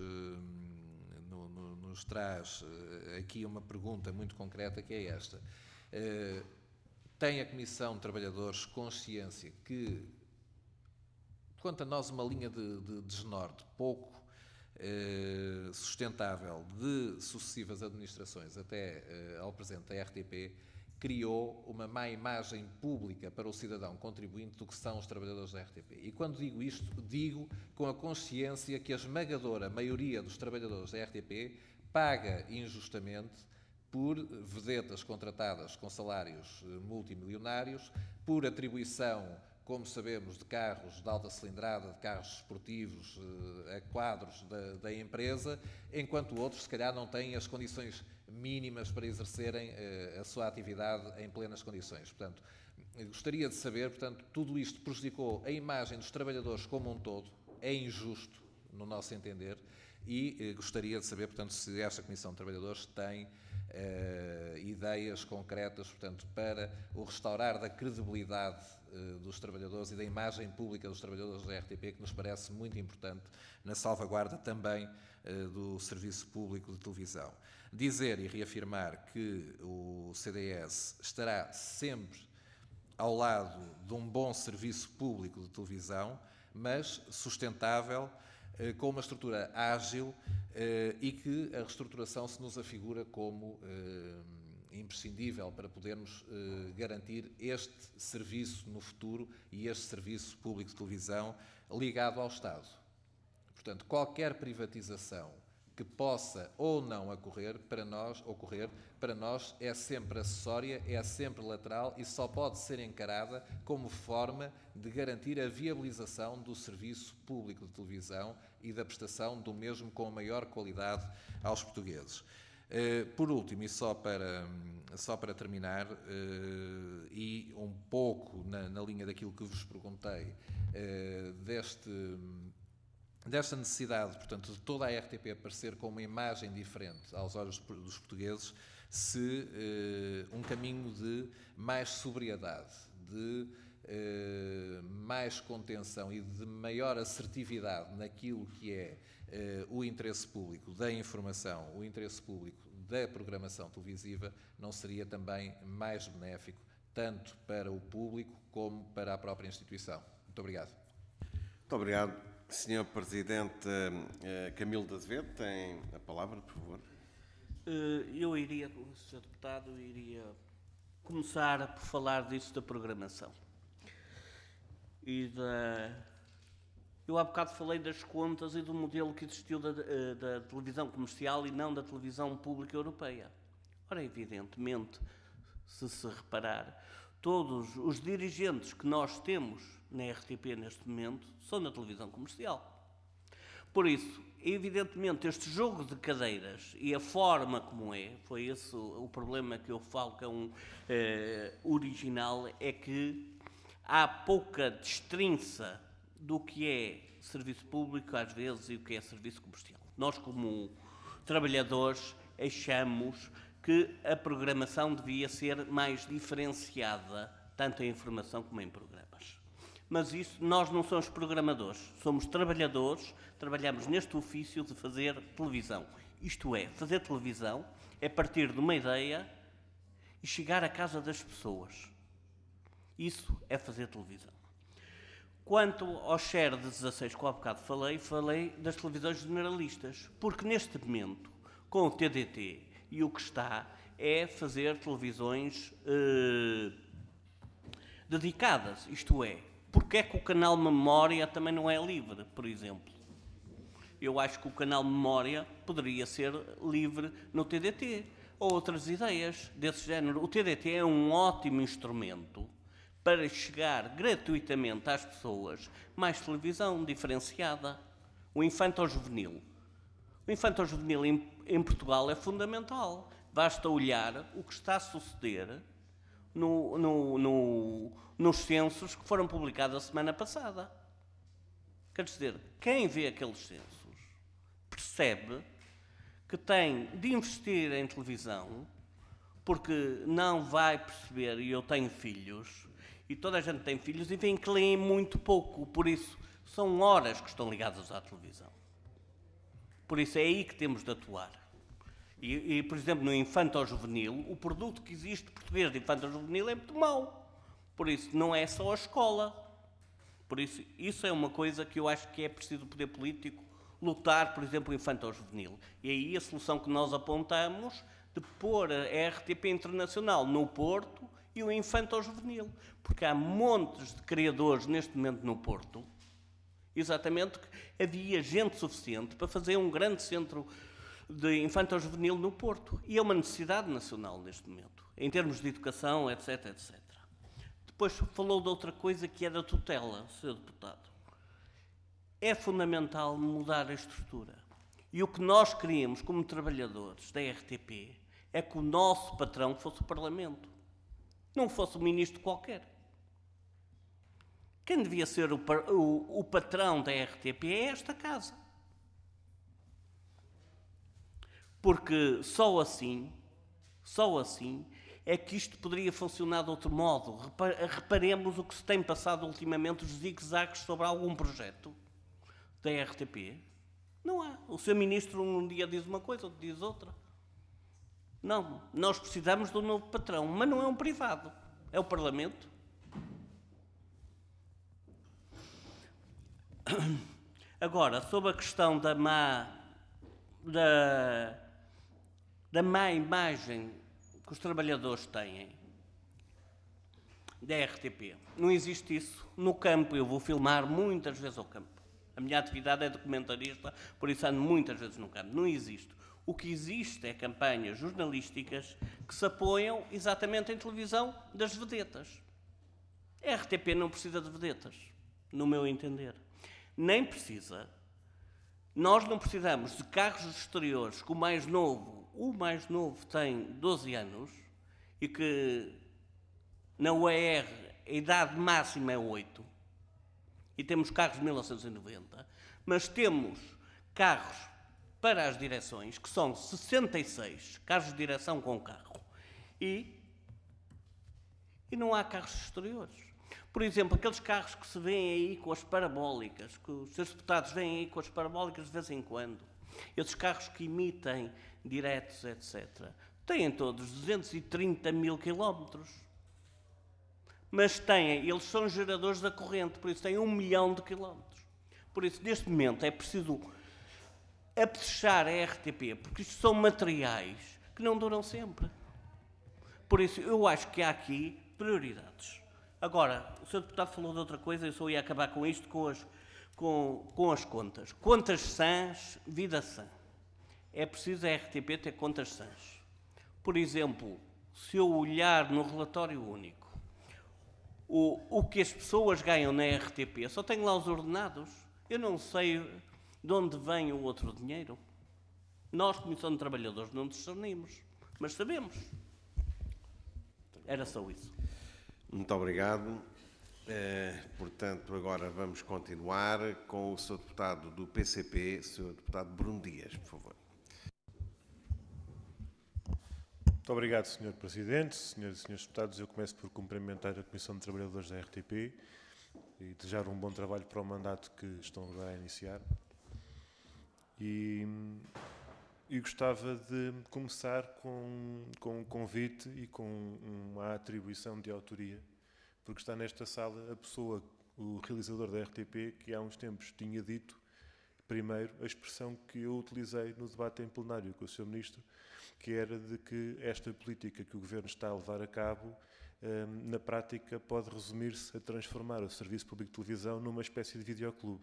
nos traz uh, aqui uma pergunta muito concreta, que é esta. Uh, tem a Comissão de Trabalhadores consciência que, quanto a nós, uma linha de, de desnorte pouco uh, sustentável de sucessivas administrações até uh, ao presente da R T P, criou uma má imagem pública para o cidadão contribuinte do que são os trabalhadores da R T P. E quando digo isto, digo com a consciência que a esmagadora maioria dos trabalhadores da R T P paga injustamente por vedetas contratadas com salários multimilionários, por atribuição, como sabemos, de carros de alta cilindrada, de carros esportivos a quadros da, da empresa, enquanto outros, se calhar, não têm as condições mínimas para exercerem a sua atividade em plenas condições. Portanto, gostaria de saber, portanto, tudo isto prejudicou a imagem dos trabalhadores como um todo, é injusto, no nosso entender, e eh, gostaria de saber, portanto, se esta Comissão de Trabalhadores tem eh, ideias concretas, portanto, para o restaurar da credibilidade eh, dos trabalhadores e da imagem pública dos trabalhadores da R T P, que nos parece muito importante na salvaguarda também eh, do serviço público de televisão. Dizer e reafirmar que o C D S estará sempre ao lado de um bom serviço público de televisão, mas sustentável, com uma estrutura ágil e que a reestruturação se nos afigura como imprescindível para podermos garantir este serviço no futuro e este serviço público de televisão ligado ao Estado. Portanto, qualquer privatização que possa ou não ocorrer para nós, ocorrer, para nós é sempre acessória, é sempre lateral e só pode ser encarada como forma de garantir a viabilização do serviço público de televisão e da prestação do mesmo com a maior qualidade aos portugueses. Por último, e só para, só para terminar, e um pouco na, na linha daquilo que vos perguntei, deste... desta necessidade, portanto, de toda a R T P aparecer com uma imagem diferente aos olhos dos portugueses, se eh, um caminho de mais sobriedade, de eh, mais contenção e de maior assertividade naquilo que é eh, o interesse público da informação, o interesse público da programação televisiva, não seria também mais benéfico, tanto para o público como para a própria instituição. Muito obrigado. Muito obrigado. senhor Presidente, Camilo de Azevedo tem a palavra, por favor. Eu iria, senhor Deputado, iria começar por falar disso da programação. E da... Eu há bocado falei das contas e do modelo que existiu da, da televisão comercial e não da televisão pública europeia. Ora, evidentemente, se se reparar, todos os dirigentes que nós temos na R T P neste momento são na televisão comercial. Por isso, evidentemente, este jogo de cadeiras e a forma como é, foi esse o, o problema que eu falo que é um eh, original, é que há pouca destrinça do que é serviço público, às vezes, e o que é serviço comercial. Nós, como trabalhadores, achamos que a programação devia ser mais diferenciada, tanto em informação como em programas. Mas isso, nós não somos programadores, somos trabalhadores, trabalhamos neste ofício de fazer televisão. Isto é, fazer televisão é partir de uma ideia e chegar à casa das pessoas. Isso é fazer televisão. Quanto ao share de dezasseis que eu há bocado falei, falei das televisões generalistas, porque neste momento, com o T D T, e o que está é fazer televisões eh, dedicadas, isto é, porque é que o canal Memória também não é livre, por exemplo? Eu acho que o canal Memória poderia ser livre no T D T, ou outras ideias desse género. O T D T é um ótimo instrumento para chegar gratuitamente às pessoas mais televisão diferenciada. O infanto-juvenil. O infanto-juvenil em, em Portugal é fundamental. Basta olhar o que está a suceder no, no, no, nos censos que foram publicados a semana passada. Quer dizer, quem vê aqueles censos percebe que tem de investir em televisão, porque não vai perceber, e eu tenho filhos, e toda a gente tem filhos, e vêem que leem muito pouco, por isso são horas que estão ligadas à televisão. Por isso é aí que temos de atuar. E, e por exemplo, no infanto-juvenil, o produto que existe português de infanto-juvenil é muito mau. Por isso, não é só a escola. Por isso, isso é uma coisa que eu acho que é preciso o poder político lutar, por exemplo, o infanto-juvenil. E aí a solução que nós apontamos de pôr a R T P Internacional no Porto e o infanto-juvenil. Porque há montes de criadores neste momento no Porto, exatamente, que havia gente suficiente para fazer um grande centro de infanto-juvenil no Porto. E é uma necessidade nacional neste momento, em termos de educação, etc, etcétera. Depois falou de outra coisa que é da tutela, senhor Deputado. É fundamental mudar a estrutura. E o que nós queríamos como trabalhadores da R T P é que o nosso patrão fosse o Parlamento, não fosse um ministro qualquer. Quem devia ser o, o, o patrão da R T P é esta casa. Porque só assim, só assim, é que isto poderia funcionar de outro modo. Reparemos o que se tem passado ultimamente, os zigue-zagues sobre algum projeto da R T P. Não há. O senhor Ministro um dia diz uma coisa, outro diz outra. Não, nós precisamos de um novo patrão, mas não é um privado, é o Parlamento. Agora, sobre a questão da má, da, da má imagem que os trabalhadores têm da R T P, não existe isso no campo. Eu vou filmar muitas vezes ao campo. A minha atividade é documentarista, por isso ando muitas vezes no campo. Não existe. O que existe é campanhas jornalísticas que se apoiam exatamente em televisão das vedetas. A R T P não precisa de vedetas, no meu entender. Nem precisa. Nós não precisamos de carros exteriores que o mais novo, o mais novo tem doze anos e que na U E R a idade máxima é oito. E temos carros de mil novecentos e noventa, mas temos carros para as direções, que são sessenta e seis carros de direção com carro, e, e não há carros exteriores. Por exemplo, aqueles carros que se vêem aí com as parabólicas, que os seus deputados vêm aí com as parabólicas de vez em quando, esses carros que emitem diretos, etcétera, têm todos duzentos e trinta mil quilómetros. Mas têm, eles são geradores da corrente, por isso têm um milhão de quilómetros. Por isso, neste momento, é preciso apetrechar a R T P, porque isto são materiais que não duram sempre. Por isso, eu acho que há aqui prioridades. Agora, o senhor Deputado falou de outra coisa, eu só ia acabar com isto, com as, com, com as contas. Contas sãs, vida sã. É preciso a R T P ter contas sãs. Por exemplo, se eu olhar no relatório único, o, o que as pessoas ganham na R T P. Eu só tenho lá os ordenados. Eu não sei de onde vem o outro dinheiro. Nós, Comissão de Trabalhadores, não discernimos, mas sabemos. Era só isso. Muito obrigado. Eh, portanto, agora vamos continuar com o senhor Deputado do P C P, senhor Deputado Bruno Dias, por favor. Muito obrigado, senhor Presidente. Senhoras e senhores deputados, eu começo por cumprimentar a Comissão de Trabalhadores da R T P e desejar um bom trabalho para o mandato que estão agora a iniciar. E, e gostava de começar com, com um convite e com uma atribuição de autoria, porque está nesta sala a pessoa, o realizador da R T P, que há uns tempos tinha dito, primeiro, a expressão que eu utilizei no debate em plenário com o senhor Ministro, que era de que esta política que o Governo está a levar a cabo, na prática, pode resumir-se a transformar o Serviço Público de Televisão numa espécie de videoclube.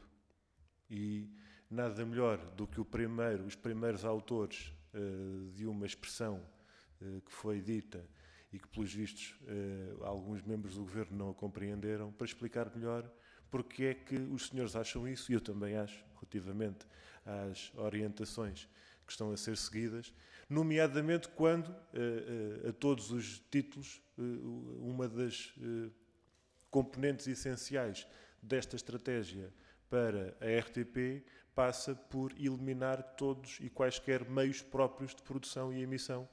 E nada melhor do que o primeiro, os primeiros autores de uma expressão que foi dita e que, pelos vistos, alguns membros do Governo não a compreenderam, para explicar melhor porque é que os senhores acham isso, e eu também acho, relativamente às orientações que estão a ser seguidas, nomeadamente quando, a, a, a todos os títulos, uma das componentes essenciais desta estratégia para a R T P passa por eliminar todos e quaisquer meios próprios de produção e emissão.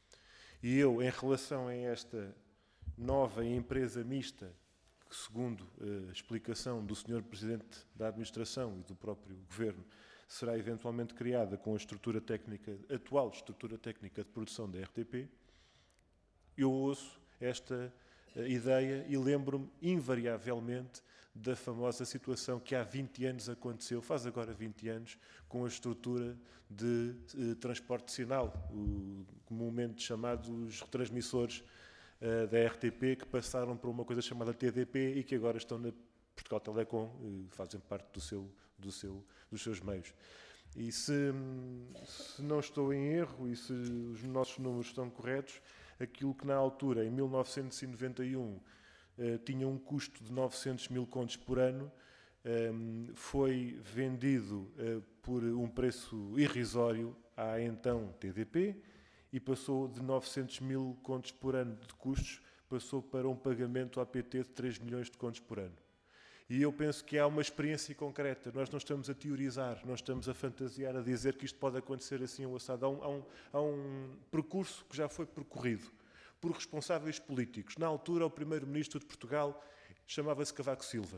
E eu, em relação a esta nova empresa mista, que, segundo a explicação do senhor Presidente da Administração e do próprio Governo, será eventualmente criada com a estrutura técnica, atual estrutura técnica de produção da R T P, eu ouço esta ideia e lembro-me invariavelmente da famosa situação que há vinte anos aconteceu, faz agora vinte anos, com a estrutura de eh, transporte de sinal, o comumente chamados retransmissores eh, da R T P, que passaram por uma coisa chamada T D P e que agora estão na Portugal Telecom, eh, fazem parte do seu, do seu, dos seus meios. E se, se não estou em erro e se os nossos números estão corretos, aquilo que na altura, em mil novecentos e noventa e um, Uh, tinha um custo de novecentos mil contos por ano, um, foi vendido uh, por um preço irrisório à então T D P e passou de novecentos mil contos por ano de custos, passou para um pagamento à P T de três milhões de contos por ano. E eu penso que há uma experiência concreta, nós não estamos a teorizar, não estamos a fantasiar, a dizer que isto pode acontecer assim ou assado. Há um, há um, há um percurso que já foi percorrido por responsáveis políticos. Na altura, o primeiro-ministro de Portugal chamava-se Cavaco Silva.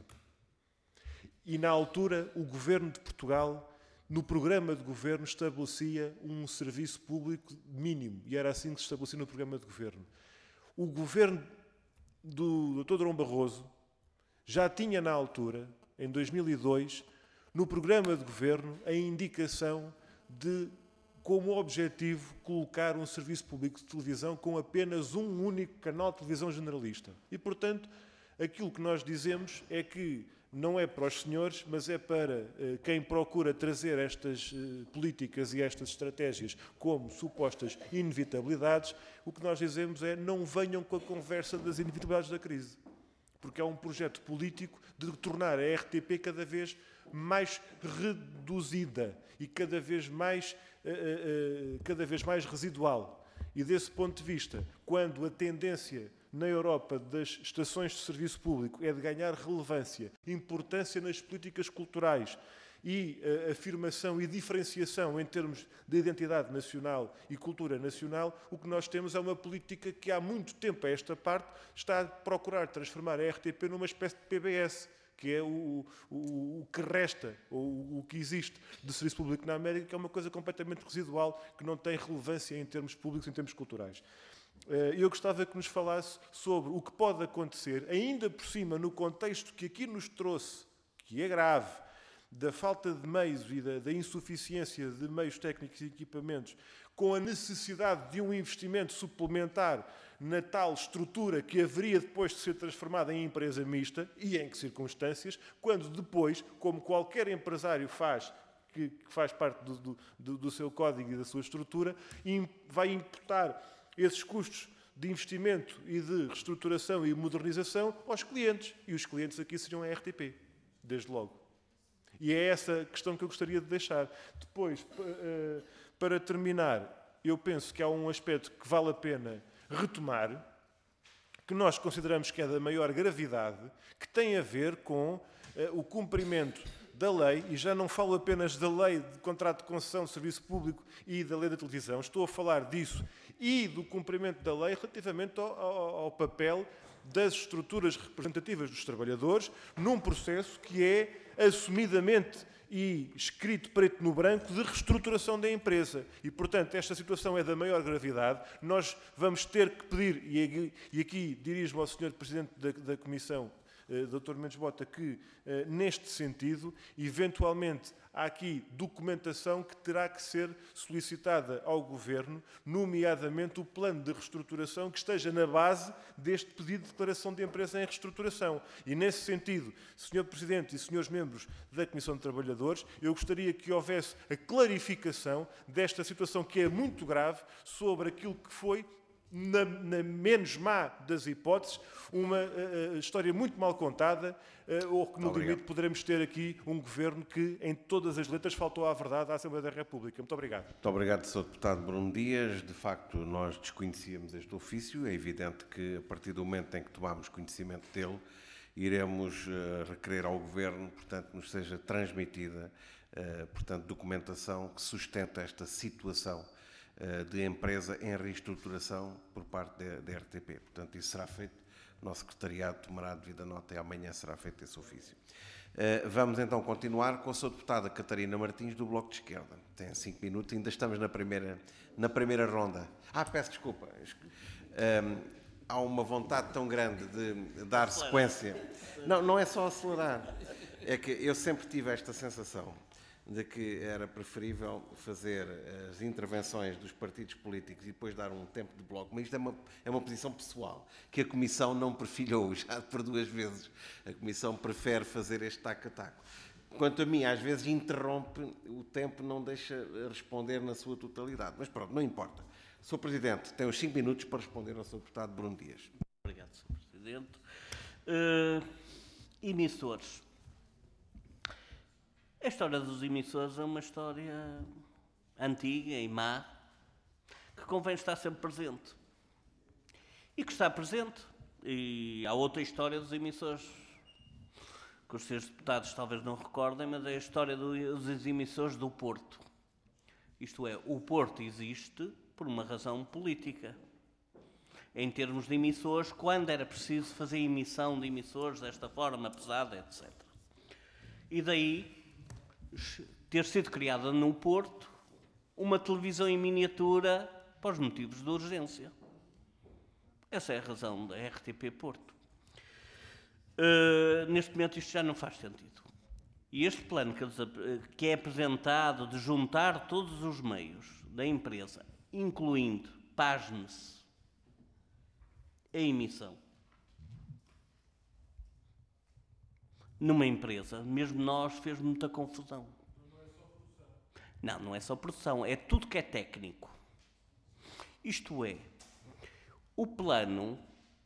E, na altura, o governo de Portugal, no programa de governo, estabelecia um serviço público mínimo. E era assim que se estabelecia no programa de governo. O governo do doutor Durão Barroso já tinha, na altura, em dois mil e dois, no programa de governo, a indicação de, como objetivo, colocar um serviço público de televisão com apenas um único canal de televisão generalista. E, portanto, aquilo que nós dizemos é que não é para os senhores, mas é para eh, quem procura trazer estas eh, políticas e estas estratégias como supostas inevitabilidades, o que nós dizemos é não venham com a conversa das inevitabilidades da crise. Porque é um projeto político de tornar a R T P cada vez mais reduzida e cada vez mais Uh, uh, cada vez mais residual. E desse ponto de vista, quando a tendência na Europa das estações de serviço público é de ganhar relevância, importância nas políticas culturais e uh, afirmação e diferenciação em termos de identidade nacional e cultura nacional, o que nós temos é uma política que há muito tempo a esta parte está a procurar transformar a R T P numa espécie de P B S, que é o, o, o que resta, ou o que existe de serviço público na América, que é uma coisa completamente residual, que não tem relevância em termos públicos, em termos culturais. Eu gostava que nos falasse sobre o que pode acontecer, ainda por cima, no contexto que aqui nos trouxe, que é grave, da falta de meios e da, da insuficiência de meios técnicos e equipamentos, com a necessidade de um investimento suplementar na tal estrutura que haveria depois de ser transformada em empresa mista, e em que circunstâncias, quando depois, como qualquer empresário faz, que, que faz parte do, do, do seu código e da sua estrutura, vai imputar esses custos de investimento e de reestruturação e modernização aos clientes. E os clientes aqui seriam a R T P, desde logo. E é essa questão que eu gostaria de deixar. Depois, para terminar, eu penso que há um aspecto que vale a pena retomar, que nós consideramos que é da maior gravidade, que tem a ver com o cumprimento da lei, e já não falo apenas da lei de contrato de concessão de serviço público e da lei da televisão, estou a falar disso e do cumprimento da lei relativamente ao, ao, ao papel das estruturas representativas dos trabalhadores num processo que é assumidamente e escrito preto no branco de reestruturação da empresa. E, portanto, esta situação é da maior gravidade. Nós vamos ter que pedir, e aqui dirijo-me ao senhor Presidente da, da Comissão, doutor Mendes Bota, que, neste sentido, eventualmente há aqui documentação que terá que ser solicitada ao Governo, nomeadamente o plano de reestruturação que esteja na base deste pedido de declaração de empresa em reestruturação. E, nesse sentido, senhor Presidente e senhores membros da Comissão de Trabalhadores, eu gostaria que houvesse a clarificação desta situação que é muito grave sobre aquilo que foi, Na, na menos má das hipóteses, uma uh, história muito mal contada, uh, ou que, no Obrigado. limite, poderemos ter aqui um Governo que, em todas as letras, faltou à verdade à Assembleia da República. Muito obrigado. Muito obrigado, senhor Deputado Bruno Dias. De facto, nós desconhecíamos este ofício. É evidente que, a partir do momento em que tomarmos conhecimento dele, iremos uh, requerer ao Governo, portanto, nos seja transmitida, uh, portanto, documentação que sustenta esta situação de empresa em reestruturação por parte da R T P. Portanto, isso será feito, o nosso secretariado tomará a devida nota e amanhã será feito esse ofício. Vamos então continuar com a sua deputada Catarina Martins, do Bloco de Esquerda. Tem cinco minutos, ainda estamos na primeira, na primeira ronda. Ah, peço desculpa. Há uma vontade tão grande de dar sequência. Não, não é só acelerar. É que eu sempre tive esta sensação de que era preferível fazer as intervenções dos partidos políticos e depois dar um tempo de bloco. Mas isto é uma, é uma posição pessoal, que a Comissão não perfilhou já por duas vezes. A Comissão prefere fazer este taco-a-taco. Quanto a mim, às vezes interrompe, o tempo não deixa responder na sua totalidade. Mas pronto, não importa. senhor Presidente, tem os cinco minutos para responder ao senhor Deputado Bruno Dias. Obrigado, senhor Presidente. Uh, emissores. A história dos emissores é uma história antiga e má, que convém estar sempre presente. E que está presente. E há outra história dos emissores, que os senhores deputados talvez não recordem, mas é a história dos emissores do Porto. Isto é, o Porto existe por uma razão política. Em termos de emissores, quando era preciso fazer emissão de emissores desta forma, pesada, etcétera. E daí ter sido criada no Porto uma televisão em miniatura para os motivos de urgência. Essa é a razão da R T P Porto. Uh, neste momento isto já não faz sentido. E este plano que, que é apresentado de juntar todos os meios da empresa, incluindo, pasme-se, a emissão, numa empresa, mesmo nós, fez muita confusão. Não, não é só produção, é tudo que é técnico. Isto é, o plano,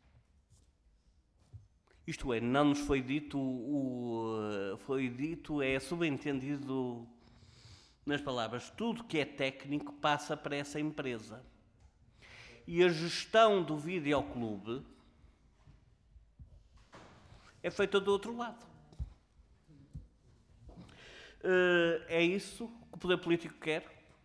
isto é, não nos foi dito, o, foi dito, é subentendido nas palavras, tudo que é técnico passa para essa empresa. E a gestão do videoclube é feita do outro lado. Uh, é isso que o poder político quer.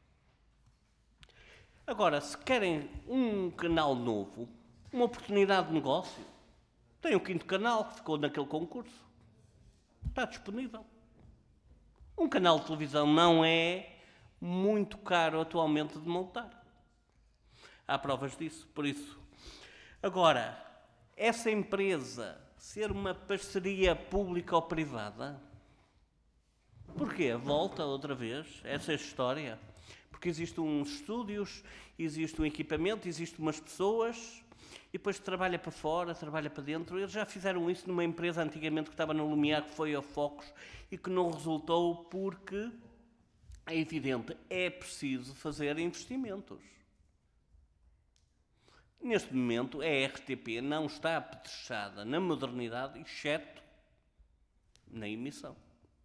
Agora, se querem um canal novo, uma oportunidade de negócio, tem o quinto canal que ficou naquele concurso. Está disponível. Um canal de televisão não é muito caro atualmente de montar. Há provas disso, por isso. Agora, essa empresa ser uma parceria pública ou privada, porquê? Volta outra vez essa história. Porque existem uns estúdios, existe um equipamento, existem umas pessoas, e depois trabalha para fora, trabalha para dentro. Eles já fizeram isso numa empresa antigamente que estava no Lumiar, que foi a Focus, e que não resultou porque, é evidente, é preciso fazer investimentos. Neste momento, a R T P não está apetrechada na modernidade, exceto na emissão.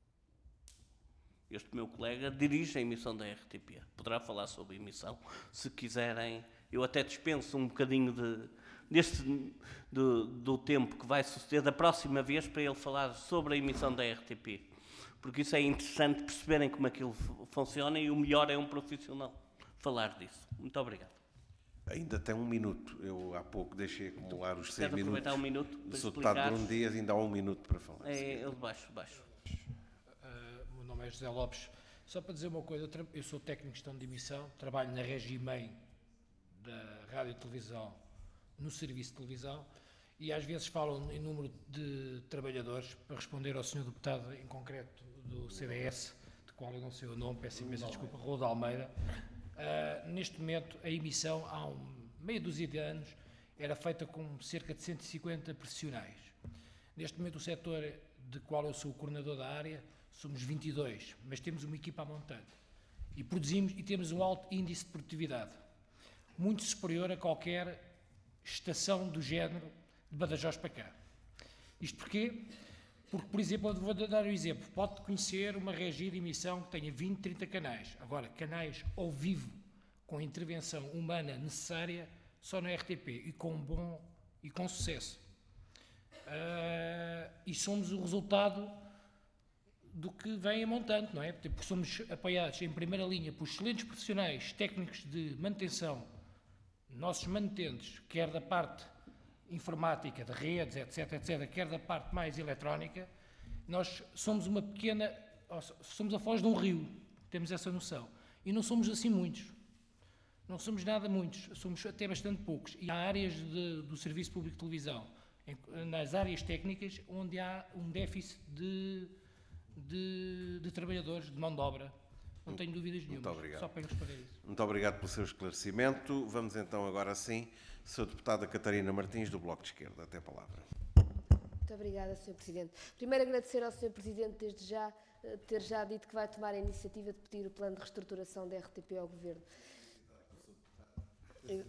Este meu colega dirige a emissão da R T P. Poderá falar sobre a emissão, se quiserem. Eu até dispenso um bocadinho de, deste, do, do tempo que vai suceder da próxima vez para ele falar sobre a emissão da R T P. Porque isso é interessante perceberem como aquilo funciona e o melhor é um profissional falar disso. Muito obrigado. Ainda tem um minuto. Eu há pouco deixei acumular os seis Quero minutos. aproveitar um minuto para O senhor deputado explicar. Bruno Dias ainda há um minuto para falar. É, ele de baixo, de baixo. Uh, o meu nome é José Lopes. Só para dizer uma coisa, eu, eu sou técnico de gestão de emissão, trabalho na Regimem da Rádio e Televisão, no serviço de televisão, e às vezes falam em número de trabalhadores, para responder ao senhor deputado em concreto do C D S, de qual eu não sei o nome, peço imensa desculpa, Rua de Almeida. Uh, neste momento, a emissão, há um, meia dúzia de anos, era feita com cerca de cento e cinquenta profissionais. Neste momento, o setor de qual eu sou o coordenador da área, somos vinte e dois, mas temos uma equipa montante. E produzimos e temos um alto índice de produtividade, muito superior a qualquer estação do género de Badajoz para cá. Isto porquê? Porque, por exemplo, eu vou dar um exemplo. Pode conhecer uma regi de emissão que tenha vinte, trinta canais. Agora, canais ao vivo, com intervenção humana necessária, só na R T P, e com bom e com sucesso. Uh, e somos o resultado do que vem a montante, não é? Porque somos apoiados em primeira linha por excelentes profissionais técnicos de manutenção, nossos manutentes, quer da parte informática, de redes, etc, etc, quer da parte mais eletrónica. Nós somos uma pequena, somos a foz de um rio, temos essa noção, e não somos assim muitos, não somos nada muitos, somos até bastante poucos, e há áreas de, do Serviço Público de Televisão, em, nas áreas técnicas, onde há um déficit de, de, de trabalhadores, de mão de obra. Não tenho dúvidas nenhuma. Muito obrigado. Só para responder isso. Muito obrigado pelo seu esclarecimento. Vamos então agora sim, Sra Deputada Catarina Martins, do Bloco de Esquerda. Até a palavra. Muito obrigada, senhor Presidente. Primeiro agradecer ao senhor Presidente desde já ter já dito que vai tomar a iniciativa de pedir o plano de reestruturação da R T P ao Governo. Eu,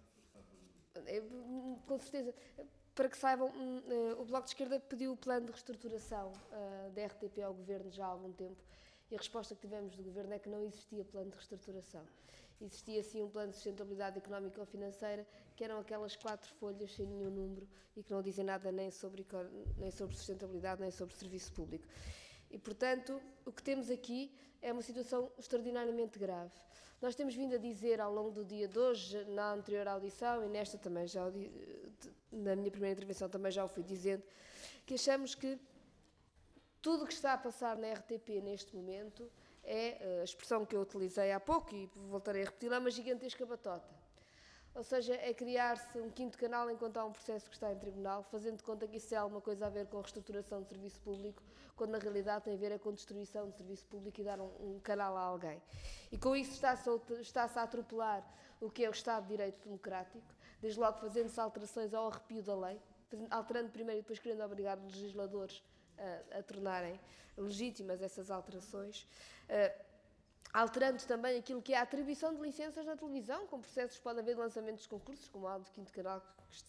eu, com certeza. Para que saibam, o Bloco de Esquerda pediu o plano de reestruturação da R T P ao Governo já há algum tempo. E a resposta que tivemos do Governo é que não existia plano de reestruturação. Existia sim um plano de sustentabilidade económica ou financeira, que eram aquelas quatro folhas sem nenhum número e que não dizem nada nem sobre, nem sobre sustentabilidade, nem sobre serviço público. E, portanto, o que temos aqui é uma situação extraordinariamente grave. Nós temos vindo a dizer ao longo do dia de hoje, na anterior audição e nesta também, já, na minha primeira intervenção também já o fui dizendo, que achamos que tudo o que está a passar na R T P neste momento é, a expressão que eu utilizei há pouco, e voltarei a repetir, é uma gigantesca batota. Ou seja, é criar-se um quinto canal enquanto há um processo que está em tribunal, fazendo de conta que isso tem alguma coisa a ver com a reestruturação do serviço público, quando na realidade tem a ver com a destruição do serviço público e dar um, um canal a alguém. E com isso está-se a, está-se a atropelar o que é o Estado de Direito Democrático, desde logo fazendo-se alterações ao arrepio da lei, alterando primeiro e depois querendo obrigar os legisladores a, a tornarem legítimas essas alterações, uh, alterando também aquilo que é a atribuição de licenças na televisão, com processos, pode haver lançamentos de concursos, como há o do quinto canal,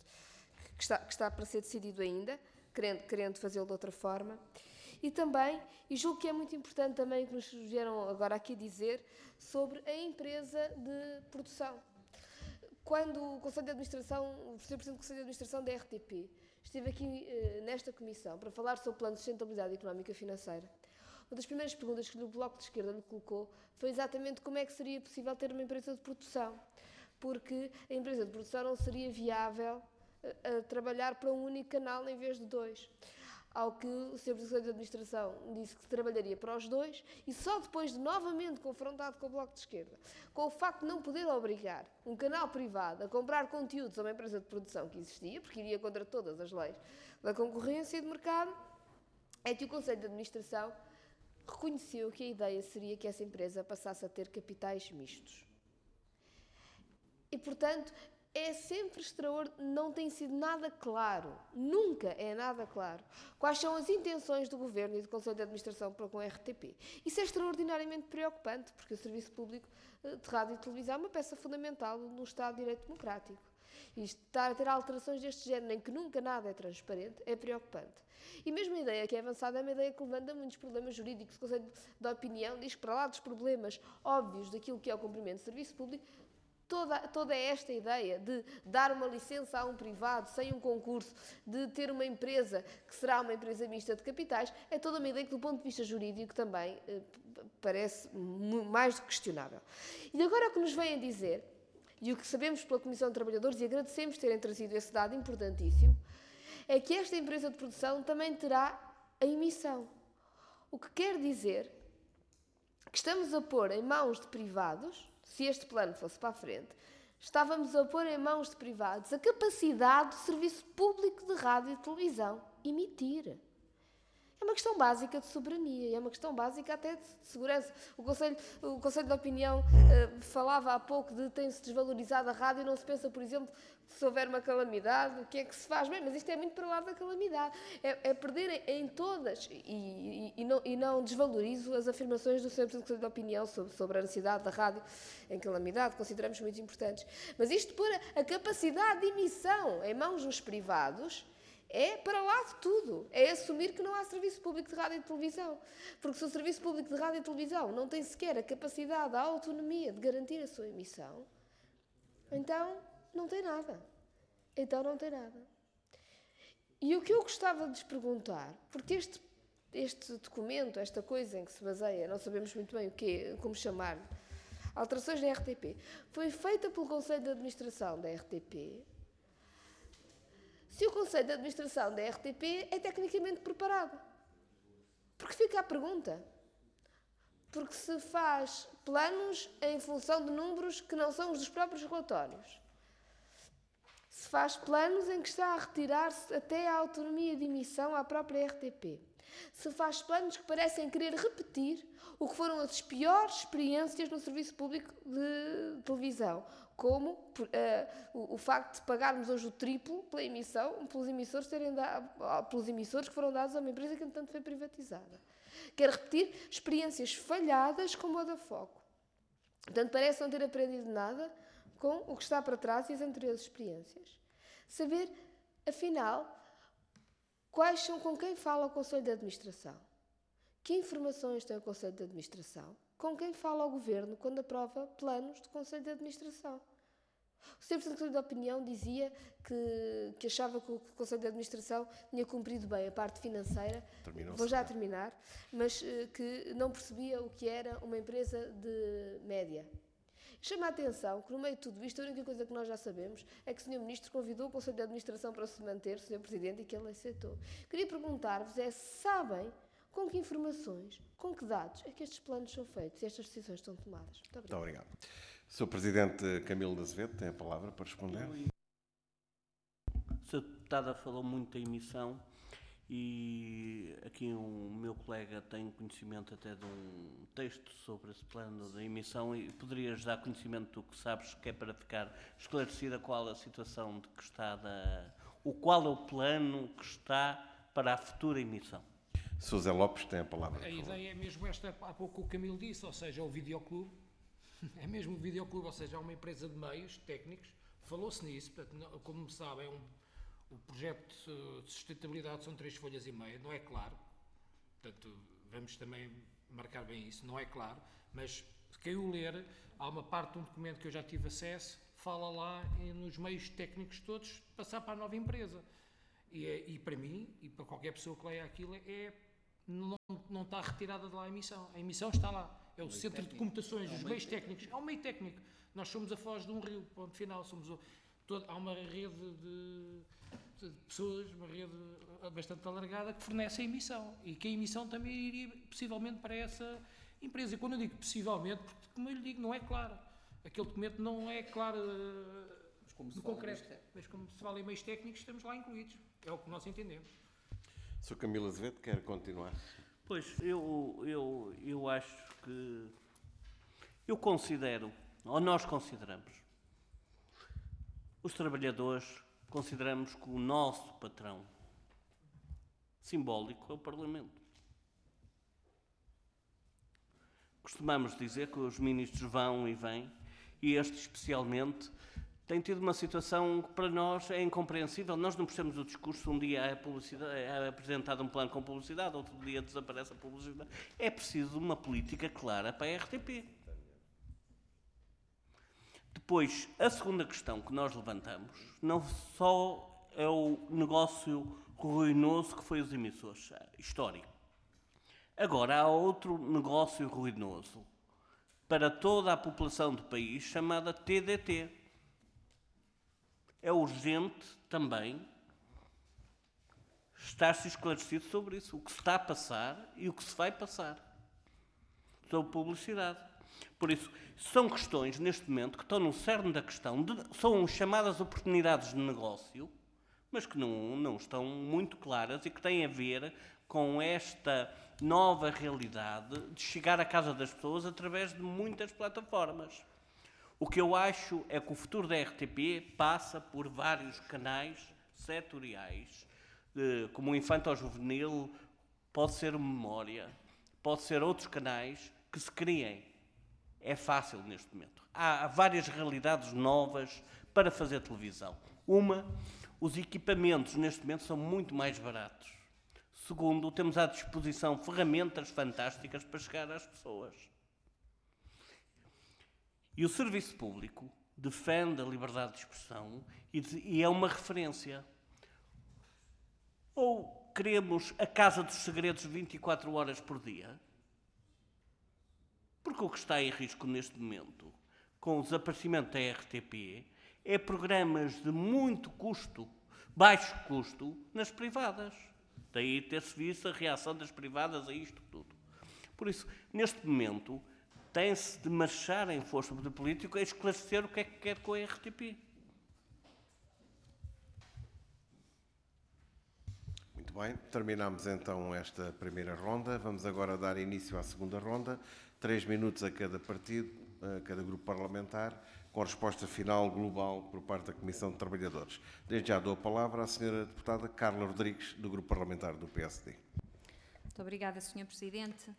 que está, que está para ser decidido ainda, querendo, querendo fazê-lo de outra forma. E também, e julgo que é muito importante também o que nos vieram agora aqui dizer, sobre a empresa de produção. Quando o Conselho de Administração, o senhor Presidente do Conselho de Administração da R T P, esteve aqui eh, nesta comissão para falar sobre o plano de sustentabilidade económica e financeira, uma das primeiras perguntas que o Bloco de Esquerda lhe colocou foi exatamente como é que seria possível ter uma empresa de produção, porque a empresa de produção não seria viável a, a trabalhar para um único canal em vez de dois. Ao que o senhor Presidente da Administração disse que trabalharia para os dois e só depois de novamente confrontado com o Bloco de Esquerda, com o facto de não poder obrigar um canal privado a comprar conteúdos a uma empresa de produção que existia, porque iria contra todas as leis da concorrência e do mercado, é que o Conselho de Administração reconheceu que a ideia seria que essa empresa passasse a ter capitais mistos. E, portanto, é sempre extraordinário, não tem sido nada claro, nunca é nada claro, quais são as intenções do Governo e do Conselho de Administração para com a R T P. Isso é extraordinariamente preocupante, porque o Serviço Público de Rádio e Televisão é uma peça fundamental no Estado de Direito Democrático. E estar a ter alterações deste género, em que nunca nada é transparente, é preocupante. E mesmo a ideia que é avançada é uma ideia que levanta muitos problemas jurídicos. O Conselho de Opinião diz que, para lá dos problemas óbvios daquilo que é o cumprimento de serviço público, Toda, toda esta ideia de dar uma licença a um privado sem um concurso, de ter uma empresa que será uma empresa mista de capitais, é toda uma ideia que, do ponto de vista jurídico, também eh, parece mais do que questionável. E agora o que nos vêm dizer, e o que sabemos pela Comissão de Trabalhadores, e agradecemos terem trazido esse dado importantíssimo, é que esta empresa de produção também terá a emissão. O que quer dizer que estamos a pôr em mãos de privados, se este plano fosse para a frente, estávamos a pôr em mãos de privados a capacidade do serviço público de rádio e televisão emitir. É uma questão básica de soberania, é uma questão básica até de segurança. O Conselho, o Conselho de Opinião uh, falava há pouco de tem-se desvalorizado a rádio e não se pensa, por exemplo, se houver uma calamidade, o que é que se faz? Bem, mas isto é muito para lá da calamidade. É, é perder em, em todas, e, e, e, não, e não desvalorizo as afirmações do senhor Presidente do Conselho de Opinião sobre, sobre a necessidade da rádio em calamidade, consideramos muito importantes. Mas isto pôr a, a capacidade de emissão em mãos dos privados é para lá de tudo. É assumir que não há serviço público de rádio e televisão. Porque se o serviço público de rádio e televisão não tem sequer a capacidade, a autonomia de garantir a sua emissão, então não tem nada. Então não tem nada. E o que eu gostava de lhes perguntar, porque este, este documento, esta coisa em que se baseia, não sabemos muito bem o quê, como chamar, alterações na R T P, foi feita pelo Conselho de Administração da R T P. Se o Conselho de Administração da R T P é tecnicamente preparado. Porque fica a pergunta. Porque se faz planos em função de números que não são os dos próprios relatórios. Se faz planos em que está a retirar-se até a autonomia de emissão à própria R T P. Se faz planos que parecem querer repetir o que foram as piores experiências no serviço público de televisão, como uh, o, o facto de pagarmos hoje o triplo pela emissão, pelos emissores, terem dado, pelos emissores que foram dados a uma empresa que, entretanto, foi privatizada. Quer repetir experiências falhadas como a da Foco. Portanto, parece não ter aprendido nada com o que está para trás e as anteriores experiências. Saber, afinal, quais são, com quem fala o Conselho de Administração? Que informações tem o Conselho de Administração? Com quem fala o Governo quando aprova planos do Conselho de Administração? O senhor Presidente do Conselho de Opinião dizia que, que achava que o Conselho de Administração tinha cumprido bem a parte financeira. Vou já terminar, mas que não percebia o que era uma empresa de média. Chama a atenção que, no meio de tudo isto, a única coisa que nós já sabemos é que o senhor Ministro convidou o Conselho de Administração para se manter, o senhor Presidente, e que ele aceitou. Queria perguntar-vos é se sabem com que informações, com que dados é que estes planos são feitos e estas decisões estão tomadas. Muito obrigado. Muito obrigado. senhor Presidente Camilo de Azevedo tem a palavra para responder. A senhora Deputada falou muito da emissão e aqui o meu colega tem conhecimento até de um texto sobre esse plano da emissão e poderias dar conhecimento do que sabes, que é para ficar esclarecida qual a situação de que está, da, o qual é o plano que está para a futura emissão. senhor José Lopes tem a palavra. A ideia é mesmo esta, há pouco o Camilo disse, ou seja, o videoclube, é mesmo o videoclube, ou seja, é uma empresa de meios técnicos, falou-se nisso, portanto, como sabem, é um, o projeto de sustentabilidade são três folhas e meia, não é claro, portanto, vamos também marcar bem isso, não é claro, mas quem o ler, há uma parte de um documento que eu já tive acesso, fala lá nos meios técnicos todos, passar para a nova empresa. E, e para mim, e para qualquer pessoa que leia aquilo, é, não, não está retirada de lá a emissão. A emissão está lá. É o, o centro técnico de comutações, é os meios técnicos. É um meio técnico. Nós somos a foz de um rio, ponto final. Somos o, todo, há uma rede de, de pessoas, uma rede bastante alargada, que fornece a emissão. E que a emissão também iria, possivelmente, para essa empresa. E quando eu digo possivelmente, porque, como eu lhe digo, não é claro. Aquele documento não é claro uh, no concreto. Mas como se fala em meios técnicos, estamos lá incluídos. É o que nós entendemos. senhor Camilo Azevedo quer continuar? Pois, eu, eu, eu acho que... Eu considero, ou nós consideramos, os trabalhadores, consideramos que o nosso patrão simbólico é o Parlamento. Costumamos dizer que os ministros vão e vêm, e este especialmente tem tido uma situação que para nós é incompreensível. Nós não percebemos o discurso, um dia é, publicidade, é apresentado um plano com publicidade, outro dia desaparece a publicidade. É preciso uma política clara para a R T P. Depois, a segunda questão que nós levantamos não só é o negócio ruinoso que foi os emissores, histórico. Agora, há outro negócio ruinoso para toda a população do país, chamada T D T. É urgente também estar-se esclarecido sobre isso, o que se está a passar e o que se vai passar sobre publicidade. Por isso, são questões, neste momento, que estão no cerne da questão, de, são chamadas oportunidades de negócio, mas que não, não estão muito claras e que têm a ver com esta nova realidade de chegar à casa das pessoas através de muitas plataformas. O que eu acho é que o futuro da R T P passa por vários canais setoriais, como o infanto-juvenil, pode ser o Memória, pode ser outros canais que se criem. É fácil neste momento. Há várias realidades novas para fazer televisão. Uma, os equipamentos neste momento são muito mais baratos. Segundo, temos à disposição ferramentas fantásticas para chegar às pessoas. E o serviço público defende a liberdade de expressão e, de, e é uma referência. Ou queremos a Casa dos Segredos vinte e quatro horas por dia? Porque o que está em risco neste momento, com o desaparecimento da R T P, é programas de muito custo, baixo custo, nas privadas. Daí ter-se visto a reação das privadas a isto tudo. Por isso, neste momento, tem-se de marchar em força de político a esclarecer o que é que quer com a R T P. Muito bem, terminamos então esta primeira ronda. Vamos agora dar início à segunda ronda. Três minutos a cada partido, a cada grupo parlamentar, com a resposta final global por parte da Comissão de Trabalhadores. Desde já dou a palavra à senhora deputada Carla Rodrigues, do Grupo Parlamentar do P S D. Muito obrigada, senhor Presidente.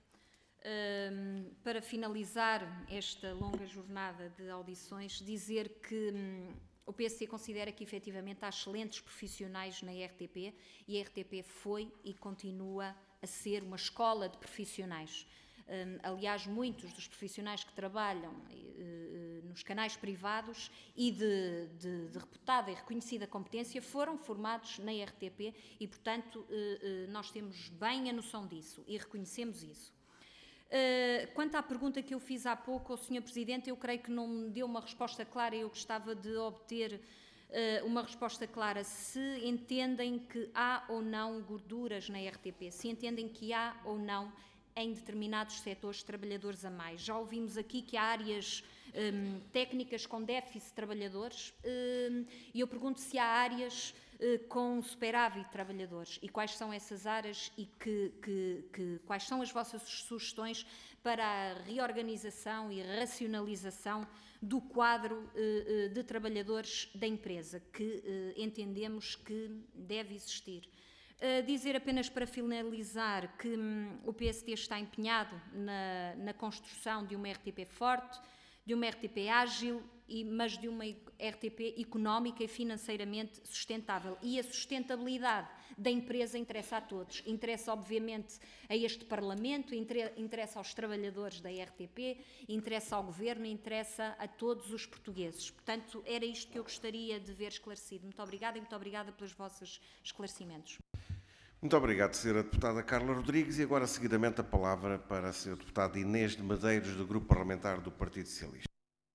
Um, para finalizar esta longa jornada de audições, dizer que um, o P S D considera que efetivamente há excelentes profissionais na R T P e a R T P foi e continua a ser uma escola de profissionais. Um, aliás, muitos dos profissionais que trabalham uh, nos canais privados e de, de, de reputada e reconhecida competência foram formados na R T P e, portanto, uh, uh, nós temos bem a noção disso e reconhecemos isso. Uh, quanto à pergunta que eu fiz há pouco ao senhor Presidente, eu creio que não me deu uma resposta clara e eu gostava de obter uh, uma resposta clara. Se entendem que há ou não gorduras na R T P, se entendem que há ou não em determinados setores de trabalhadores a mais. Já ouvimos aqui que há áreas um, técnicas com déficit de trabalhadores um, e eu pergunto se há áreas uh, com superávit de trabalhadores e quais são essas áreas e que, que, que, quais são as vossas sugestões para a reorganização e racionalização do quadro uh, uh, de trabalhadores da empresa, que uh, entendemos que deve existir. Uh, dizer apenas para finalizar que hum, o P S D está empenhado na, na construção de uma R T P forte, de uma R T P ágil, e, mas de uma R T P económica e financeiramente sustentável. E a sustentabilidade da empresa interessa a todos. Interessa, obviamente, a este Parlamento, interessa aos trabalhadores da R T P, interessa ao Governo, interessa a todos os portugueses. Portanto, era isto que eu gostaria de ver esclarecido. Muito obrigada e muito obrigada pelos vossos esclarecimentos. Muito obrigado, senhora deputada Carla Rodrigues. E agora, seguidamente, a palavra para a senhora deputada Inês de Medeiros, do Grupo Parlamentar do Partido Socialista.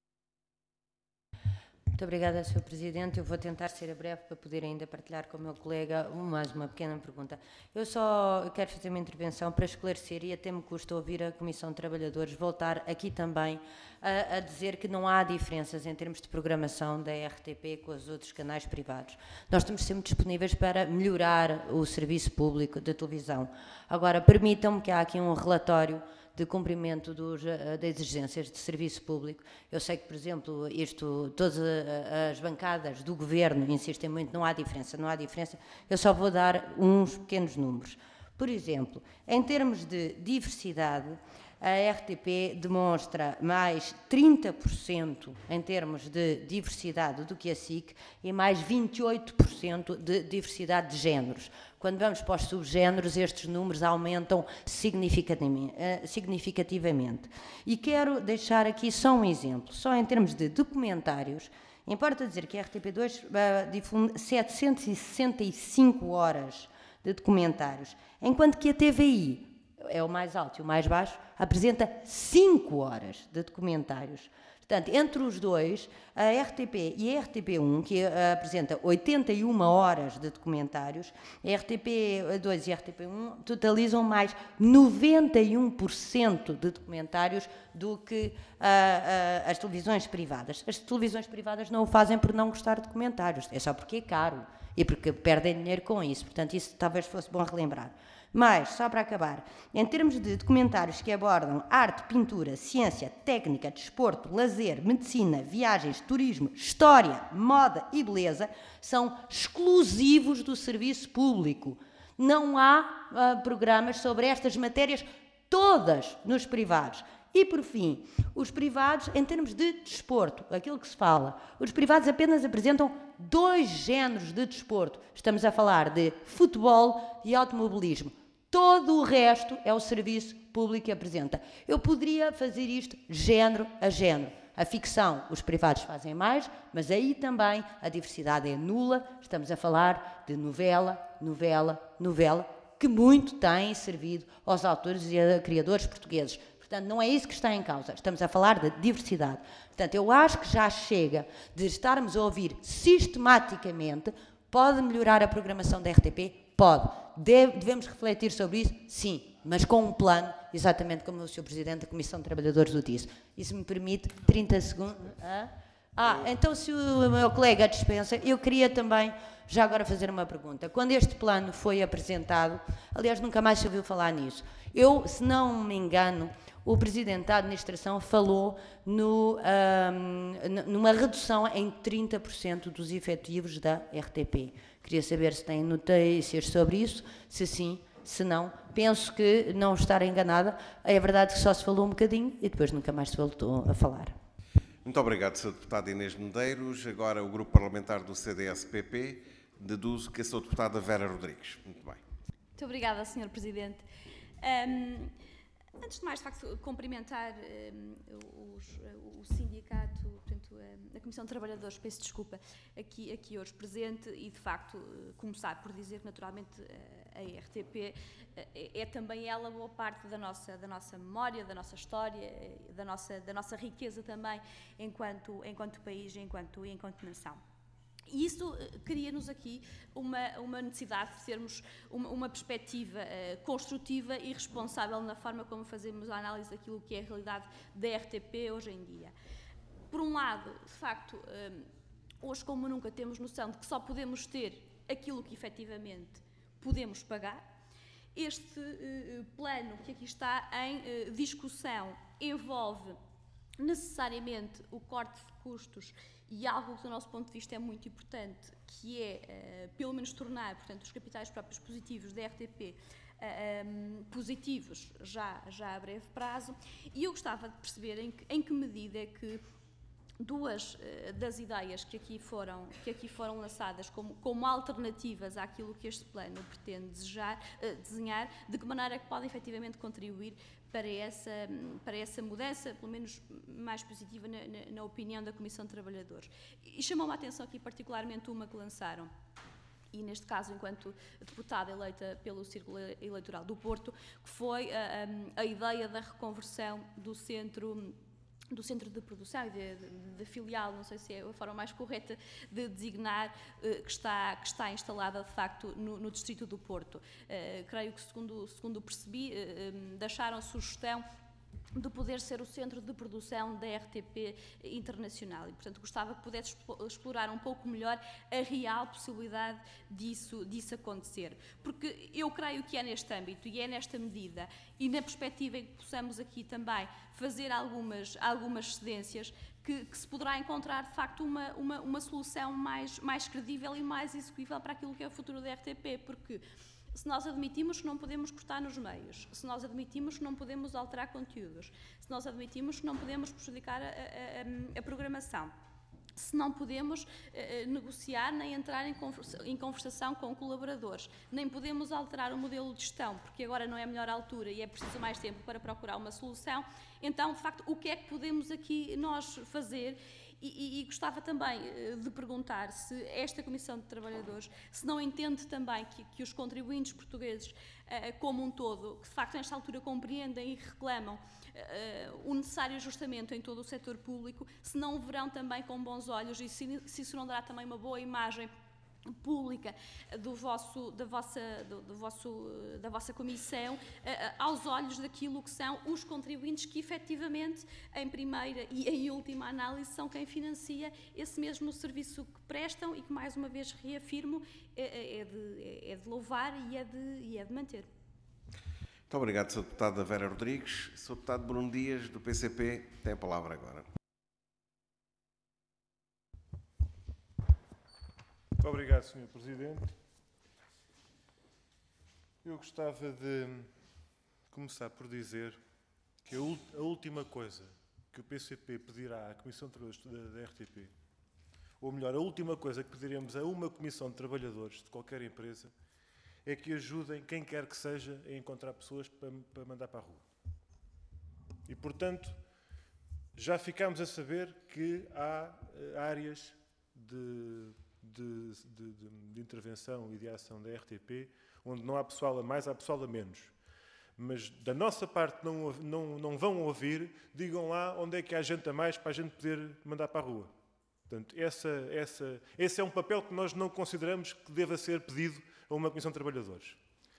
Muito obrigada, senhor Presidente. Eu vou tentar ser breve para poder ainda partilhar com o meu colega mais uma pequena pergunta. Eu só quero fazer uma intervenção para esclarecer, e até me custa ouvir a Comissão de Trabalhadores voltar aqui também a, a dizer que não há diferenças em termos de programação da R T P com os outros canais privados. Nós estamos sempre disponíveis para melhorar o serviço público de televisão. Agora, permitam-me que há aqui um relatório de cumprimento dos, das exigências de serviço público. Eu sei que, por exemplo, isto, todas as bancadas do Governo insistem muito, não há diferença, não há diferença. Eu só vou dar uns pequenos números. Por exemplo, em termos de diversidade, a R T P demonstra mais trinta por cento em termos de diversidade do que a S I C e mais vinte e oito por cento de diversidade de géneros. Quando vamos para os subgéneros, estes números aumentam significativamente. E quero deixar aqui só um exemplo. Só em termos de documentários, importa dizer que a R T P dois uh, difunde setecentas e sessenta e cinco horas de documentários, enquanto que a T V I é o mais alto e o mais baixo, apresenta cinco horas de documentários. Portanto, entre os dois, a R T P e a R T P um, que uh, apresenta oitenta e uma horas de documentários, a R T P dois e a R T P um totalizam mais noventa e um por cento de documentários do que uh, uh, as televisões privadas. As televisões privadas não o fazem por não gostar de documentários, é só porque é caro e porque perdem dinheiro com isso. Portanto, isso talvez fosse bom relembrar. Mas, só para acabar, em termos de documentários que abordam arte, pintura, ciência, técnica, desporto, lazer, medicina, viagens, turismo, história, moda e beleza, são exclusivos do serviço público. Não há uh, programas sobre estas matérias todas nos privados. E, por fim, os privados, em termos de desporto, aquilo que se fala, os privados apenas apresentam dois géneros de desporto. Estamos a falar de futebol e automobilismo. Todo o resto é o serviço público que apresenta. Eu poderia fazer isto género a género. A ficção, os privados fazem mais, mas aí também a diversidade é nula. Estamos a falar de novela, novela, novela, que muito tem servido aos autores e a criadores portugueses. Portanto, não é isso que está em causa. Estamos a falar de diversidade. Portanto, eu acho que já chega de estarmos a ouvir sistematicamente. Pode melhorar a programação da R T P? Pode. Deve, devemos refletir sobre isso? Sim. Mas com um plano, exatamente como o senhor Presidente da Comissão de Trabalhadores o disse. Isso me permite trinta segundos. Ah, ah então se o meu colega dispensa, eu queria também já agora fazer uma pergunta. Quando este plano foi apresentado, aliás, nunca mais se ouviu falar nisso. Eu, se não me engano, o Presidente da Administração falou no, um, numa redução em trinta por cento dos efetivos da R T P. Queria saber se têm notícias sobre isso, se sim, se não. Penso que não estar enganada. É verdade que só se falou um bocadinho e depois nunca mais se voltou a falar. Muito obrigado, senhor Deputado Inês Medeiros. Agora o Grupo Parlamentar do C D S P P. Deduzo que a senhora Deputada Vera Rodrigues. Muito bem. Muito obrigada, senhor Presidente. Um, Antes de mais, de facto, cumprimentar um, os, o sindicato, portanto, a Comissão de Trabalhadores, peço desculpa, aqui, aqui hoje presente e, de facto, começar por dizer que, naturalmente, a R T P é também ela boa parte da nossa, da nossa memória, da nossa história, da nossa, da nossa riqueza também enquanto, enquanto país e enquanto, enquanto nação. E isso cria-nos aqui uma, uma necessidade de termos uma, uma perspectiva uh, construtiva e responsável na forma como fazemos a análise daquilo que é a realidade da R T P hoje em dia. Por um lado, de facto, um, hoje como nunca temos noção de que só podemos ter aquilo que efetivamente podemos pagar. Este uh, plano que aqui está em uh, discussão envolve necessariamente o corte de custos e algo que, do nosso ponto de vista, é muito importante, que é, uh, pelo menos, tornar, portanto, os capitais próprios positivos da R T P uh, um, positivos já, já a breve prazo. E eu gostava de perceber em que, em que medida é que duas uh, das ideias que aqui foram, que aqui foram lançadas como, como alternativas àquilo que este plano pretende desejar, uh, desenhar, de que maneira é que podem efetivamente contribuir para essa, para essa mudança, pelo menos mais positiva na, na, na opinião da Comissão de Trabalhadores. E chamou-me a atenção aqui particularmente uma que lançaram, e neste caso enquanto deputada eleita pelo Círculo Eleitoral do Porto, que foi a, a, a ideia da reconversão do centro do centro de produção e de, de, de filial, não sei se é a forma mais correta de designar, uh, que, está, que está instalada de facto no, no distrito do Porto. Uh, creio que, segundo, segundo percebi, uh, um, deixaram sugestão de poder ser o centro de produção da R T P internacional e, portanto, gostava que pudesse explorar um pouco melhor a real possibilidade disso, disso acontecer. Porque eu creio que é neste âmbito e é nesta medida e na perspectiva em que possamos aqui também fazer algumas, algumas cedências que, que se poderá encontrar, de facto, uma, uma, uma solução mais, mais credível e mais execuível para aquilo que é o futuro da R T P, porque se nós admitimos que não podemos cortar nos meios, se nós admitimos que não podemos alterar conteúdos, se nós admitimos que não podemos prejudicar a, a, a, a programação, se não podemos uh, negociar nem entrar em, conversa, em conversação com colaboradores, nem podemos alterar o modelo de gestão, porque agora não é a melhor altura e é preciso mais tempo para procurar uma solução, então, de facto, o que é que podemos aqui nós fazer? E, e, e gostava também uh, de perguntar se esta Comissão de Trabalhadores, se não entende também que, que os contribuintes portugueses, uh, como um todo, que de facto nesta altura compreendem e reclamam uh, o necessário ajustamento em todo o setor público, se não o verão também com bons olhos e se, se isso não dará também uma boa imagem pública do vosso, da, vossa, do, do vosso, da vossa comissão, uh, aos olhos daquilo que são os contribuintes que efetivamente, em primeira e em última análise, são quem financia esse mesmo serviço que prestam e que, mais uma vez reafirmo, é, é, de, é de louvar e é de, e é de manter. Muito obrigado, senhor Deputada Vera Rodrigues. senhor Deputado Bruno Dias, do P C P, tem a palavra agora. Muito obrigado, senhor Presidente. Eu gostava de começar por dizer que a última coisa que o P C P pedirá à Comissão de Trabalhadores da R T P, ou melhor, a última coisa que pediremos a uma Comissão de Trabalhadores de qualquer empresa, é que ajudem quem quer que seja a encontrar pessoas para, para mandar para a rua. E, portanto, já ficámos a saber que há uh, áreas de... De, de, de, de intervenção e de ação da R T P, onde não há pessoal a mais, há pessoal a menos. Mas da nossa parte não, não, não vão ouvir, digam lá onde é que há gente a mais para a gente poder mandar para a rua. Portanto, essa, essa, esse é um papel que nós não consideramos que deva ser pedido a uma Comissão de Trabalhadores.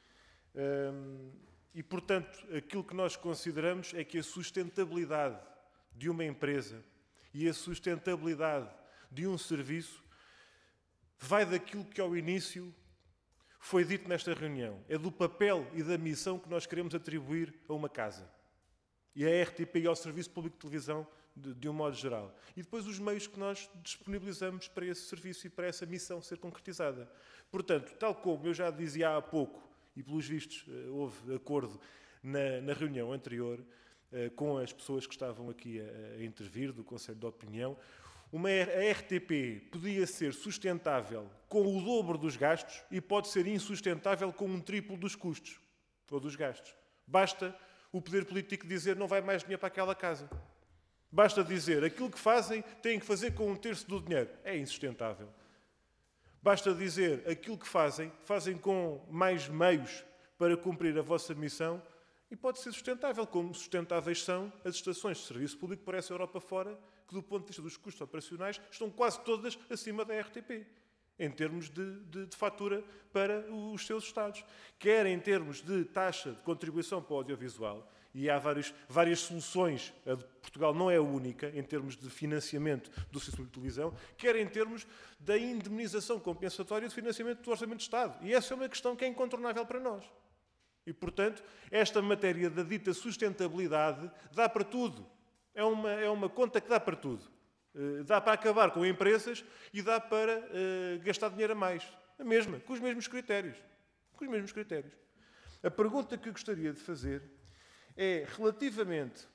Hum, e, portanto, aquilo que nós consideramos é que a sustentabilidade de uma empresa e a sustentabilidade de um serviço vai daquilo que ao início foi dito nesta reunião. É do papel e da missão que nós queremos atribuir a uma casa. E à R T P e ao Serviço Público de Televisão, de, de um modo geral. E depois os meios que nós disponibilizamos para esse serviço e para essa missão ser concretizada. Portanto, tal como eu já dizia há pouco, e pelos vistos houve acordo na, na reunião anterior, com as pessoas que estavam aqui a, a intervir, do Conselho de Opinião, Uma, a R T P podia ser sustentável com o dobro dos gastos e pode ser insustentável com um triplo dos custos ou dos gastos. Basta o poder político dizer não vai mais dinheiro para aquela casa. Basta dizer aquilo que fazem têm que fazer com um terço do dinheiro. É insustentável. Basta dizer aquilo que fazem, fazem com mais meios para cumprir a vossa missão e pode ser sustentável, como sustentáveis são as estações de serviço público por essa Europa fora, que do ponto de vista dos custos operacionais estão quase todas acima da R T P, em termos de, de, de fatura para os seus Estados. Quer em termos de taxa de contribuição para o audiovisual, e há vários, várias soluções, a de Portugal não é a única, em termos de financiamento do sistema de televisão, quer em termos da indemnização compensatória de financiamento do Orçamento de Estado. E essa é uma questão que é incontornável para nós. E, portanto, esta matéria da dita sustentabilidade dá para tudo. É uma, é uma conta que dá para tudo. Uh, dá para acabar com empresas e dá para uh, gastar dinheiro a mais. A mesma, com os mesmos critérios. Com os mesmos critérios. A pergunta que eu gostaria de fazer é, relativamente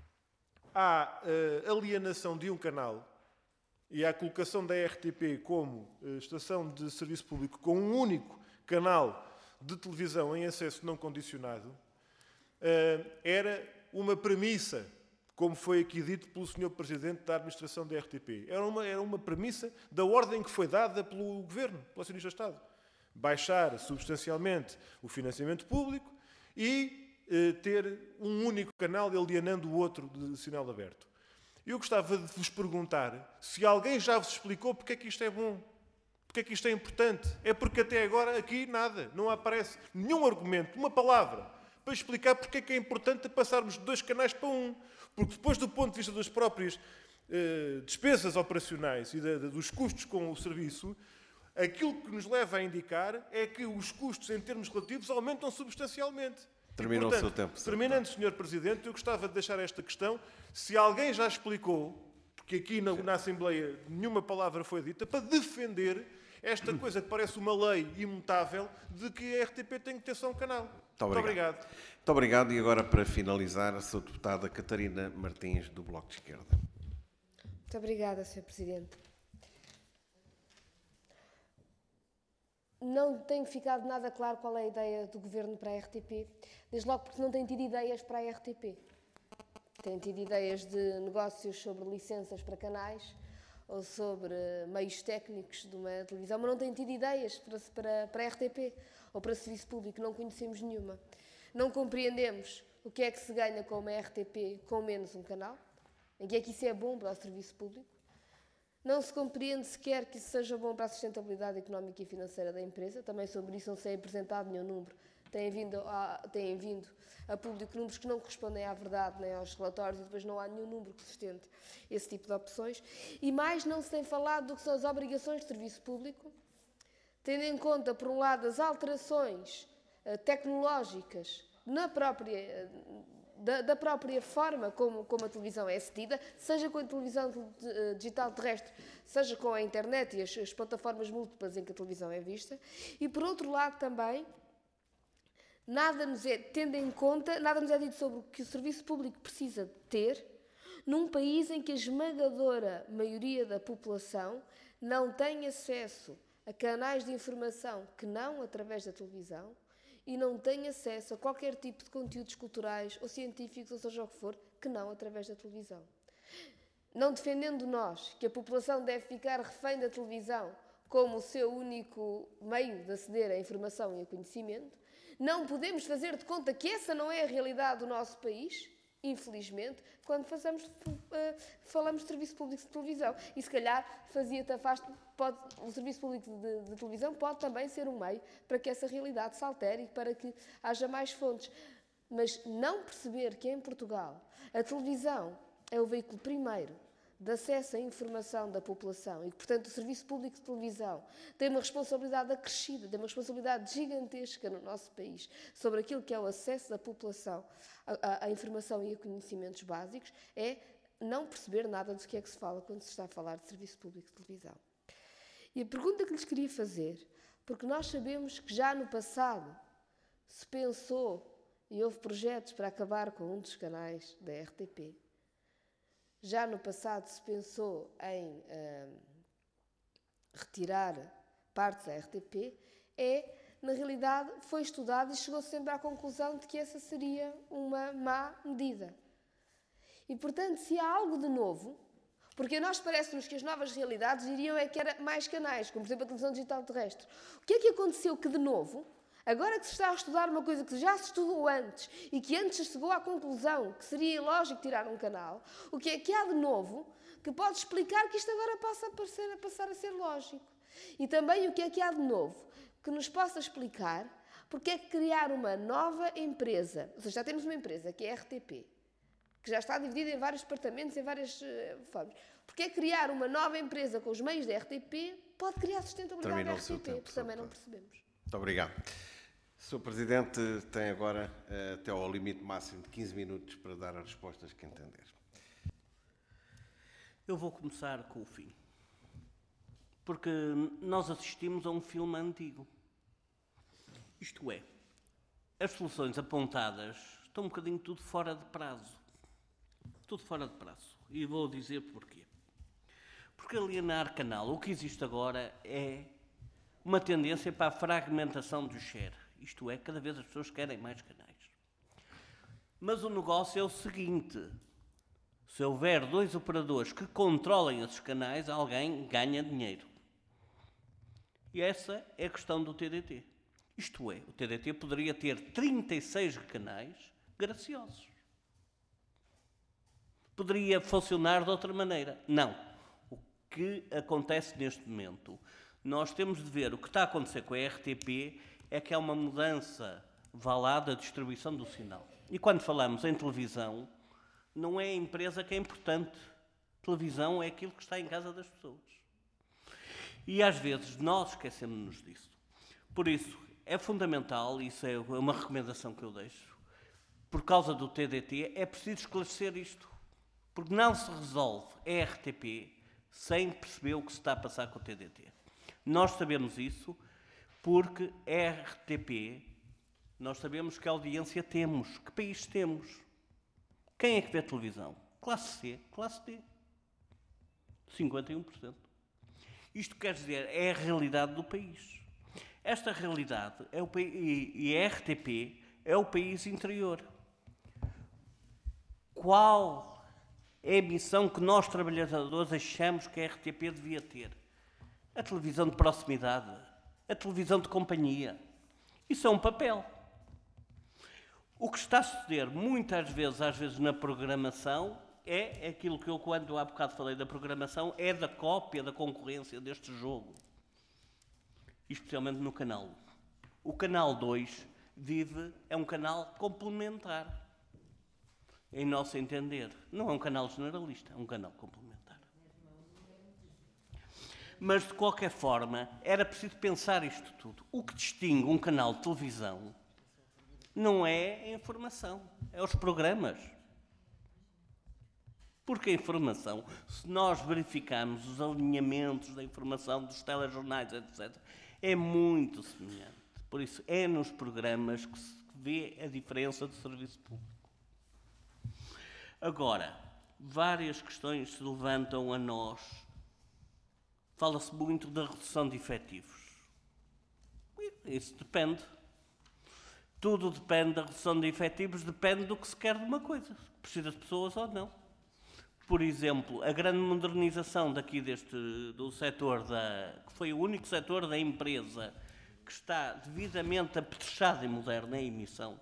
à uh, alienação de um canal e à colocação da R T P como uh, estação de serviço público com um único canal de televisão em acesso não condicionado, uh, era uma premissa, como foi aqui dito pelo senhor Presidente da Administração da R T P. Era uma, era uma premissa da ordem que foi dada pelo Governo, pelo acionista Estado. Baixar substancialmente o financiamento público e eh, ter um único canal alienando o outro de sinal aberto. Eu gostava de vos perguntar se alguém já vos explicou porque é que isto é bom, porque é que isto é importante. É porque até agora aqui nada, não aparece nenhum argumento, uma palavra, para explicar porque é que é importante passarmos de dois canais para um. Porque depois, do ponto de vista das próprias eh, despesas operacionais e de, de, dos custos com o serviço, aquilo que nos leva a indicar é que os custos em termos relativos aumentam substancialmente. Terminou o seu tempo. Terminando, senhor Presidente, eu gostava de deixar esta questão. Se alguém já explicou porque aqui na, na Assembleia nenhuma palavra foi dita para defender esta coisa que parece uma lei imutável de que a R T P tem que ter só um canal. Muito obrigado. Muito obrigado. Muito obrigado. E agora, para finalizar, a sua deputada Catarina Martins, do Bloco de Esquerda. Muito obrigada, senhor Presidente. Não tem ficado nada claro qual é a ideia do Governo para a R T P, desde logo porque não tem tido ideias para a R T P. Tem tido ideias de negócios sobre licenças para canais ou sobre meios técnicos de uma televisão, mas não tem tido ideias para, para, para a R T P ou para serviço público, não conhecemos nenhuma. Não compreendemos o que é que se ganha com uma R T P com menos um canal, em que é que isso é bom para o serviço público. Não se compreende sequer que isso seja bom para a sustentabilidade económica e financeira da empresa. Também sobre isso não se é apresentado nenhum número. Têm vindo, a, têm vindo a público números que não correspondem à verdade nem aos relatórios e depois não há nenhum número que sustente esse tipo de opções. E mais não se tem falado do que são as obrigações de serviço público, tendo em conta, por um lado, as alterações uh, tecnológicas na própria... Uh, Da, da própria forma como, como a televisão é cedida, seja com a televisão digital terrestre, seja com a internet e as, as plataformas múltiplas em que a televisão é vista. E, por outro lado, também, nada nos é, tendo em conta, nada nos é dito sobre o que o serviço público precisa ter num país em que a esmagadora maioria da população não tem acesso a canais de informação que não através da televisão, e não tem acesso a qualquer tipo de conteúdos culturais ou científicos, ou seja o que for, que não através da televisão. Não defendendo nós que a população deve ficar refém da televisão como o seu único meio de aceder à informação e ao conhecimento, não podemos fazer de conta que essa não é a realidade do nosso país, infelizmente, quando fazemos, uh, falamos de serviço público de televisão. E se calhar fazia-te afasto, pode, o serviço público de, de televisão pode também ser um meio para que essa realidade se altere e para que haja mais fontes. Mas não perceber que em Portugal a televisão é o veículo primeiro de acesso à informação da população e que, portanto, o Serviço Público de Televisão tem uma responsabilidade acrescida, tem uma responsabilidade gigantesca no nosso país sobre aquilo que é o acesso da população à, à informação e a conhecimentos básicos, é não perceber nada do que é que se fala quando se está a falar de Serviço Público de Televisão. E a pergunta que lhes queria fazer, porque nós sabemos que já no passado se pensou e houve projetos para acabar com um dos canais da R T P, já no passado se pensou em uh, retirar partes da R T P, é, na realidade, foi estudado e chegou sempre à conclusão de que essa seria uma má medida. E, portanto, se há algo de novo, porque a nós parece-nos que as novas realidades iriam é que era mais canais, como, por exemplo, a televisão digital terrestre. O que é que aconteceu que, de novo, agora que se está a estudar uma coisa que já se estudou antes e que antes se chegou à conclusão que seria ilógico tirar um canal, o que é que há de novo que pode explicar que isto agora passa a, parecer, a passar a ser lógico? E também o que é que há de novo que nos possa explicar porque é que criar uma nova empresa, ou seja, já temos uma empresa que é a R T P, que já está dividida em vários departamentos, em várias uh, formas, porque é que criar uma nova empresa com os meios da R T P pode criar sustentabilidade da R T P, porque também não percebemos. Muito obrigado. senhor Presidente tem agora uh, até ao limite máximo de quinze minutos para dar as respostas que entender. Eu vou começar com o fim. Porque nós assistimos a um filme antigo. Isto é, as soluções apontadas estão um bocadinho tudo fora de prazo. Tudo fora de prazo. E vou dizer porquê. Porque alienar canal, o que existe agora é uma tendência para a fragmentação do share. Isto é, cada vez as pessoas querem mais canais. Mas o negócio é o seguinte: se houver dois operadores que controlem esses canais, alguém ganha dinheiro. E essa é a questão do T D T. Isto é, o T D T poderia ter trinta e seis canais graciosos. Poderia funcionar de outra maneira. Não. O que acontece neste momento? Nós temos de ver o que está a acontecer com a R T P é que há uma mudança, vá lá, da distribuição do sinal. E quando falamos em televisão, não é a empresa que é importante. Televisão é aquilo que está em casa das pessoas. E às vezes nós esquecemos-nos disso. Por isso, é fundamental, isso é uma recomendação que eu deixo, por causa do T D T, é preciso esclarecer isto. Porque não se resolve a R T P sem perceber o que se está a passar com o T D T. Nós sabemos isso porque a R T P, nós sabemos que audiência temos, que país temos. Quem é que vê televisão? Classe C, classe D. cinquenta e um por cento. Isto quer dizer, é a realidade do país. Esta realidade é o país, e a R T P é o país interior. Qual é a missão que nós, trabalhadores, achamos que a R T P devia ter? A televisão de proximidade, a televisão de companhia. Isso é um papel. O que está a suceder muitas vezes, às vezes na programação, é aquilo que eu, quando há bocado falei da programação, é da cópia da concorrência deste jogo. Especialmente no canal um. O canal dois vive, é um canal complementar. Em nosso entender. Não é um canal generalista, é um canal complementar. Mas, de qualquer forma, era preciso pensar isto tudo. O que distingue um canal de televisão não é a informação, é os programas. Porque a informação, se nós verificarmos os alinhamentos da informação dos telejornais, etcétera, é muito semelhante. Por isso, é nos programas que se vê a diferença do serviço público. Agora, várias questões se levantam a nós. Fala-se muito da redução de efetivos. Isso depende. Tudo depende da redução de efetivos, depende do que se quer de uma coisa. Precisa de pessoas ou não. Por exemplo, a grande modernização daqui deste, do setor, da, que foi o único setor da empresa que está devidamente apetrechado e moderno em emissão.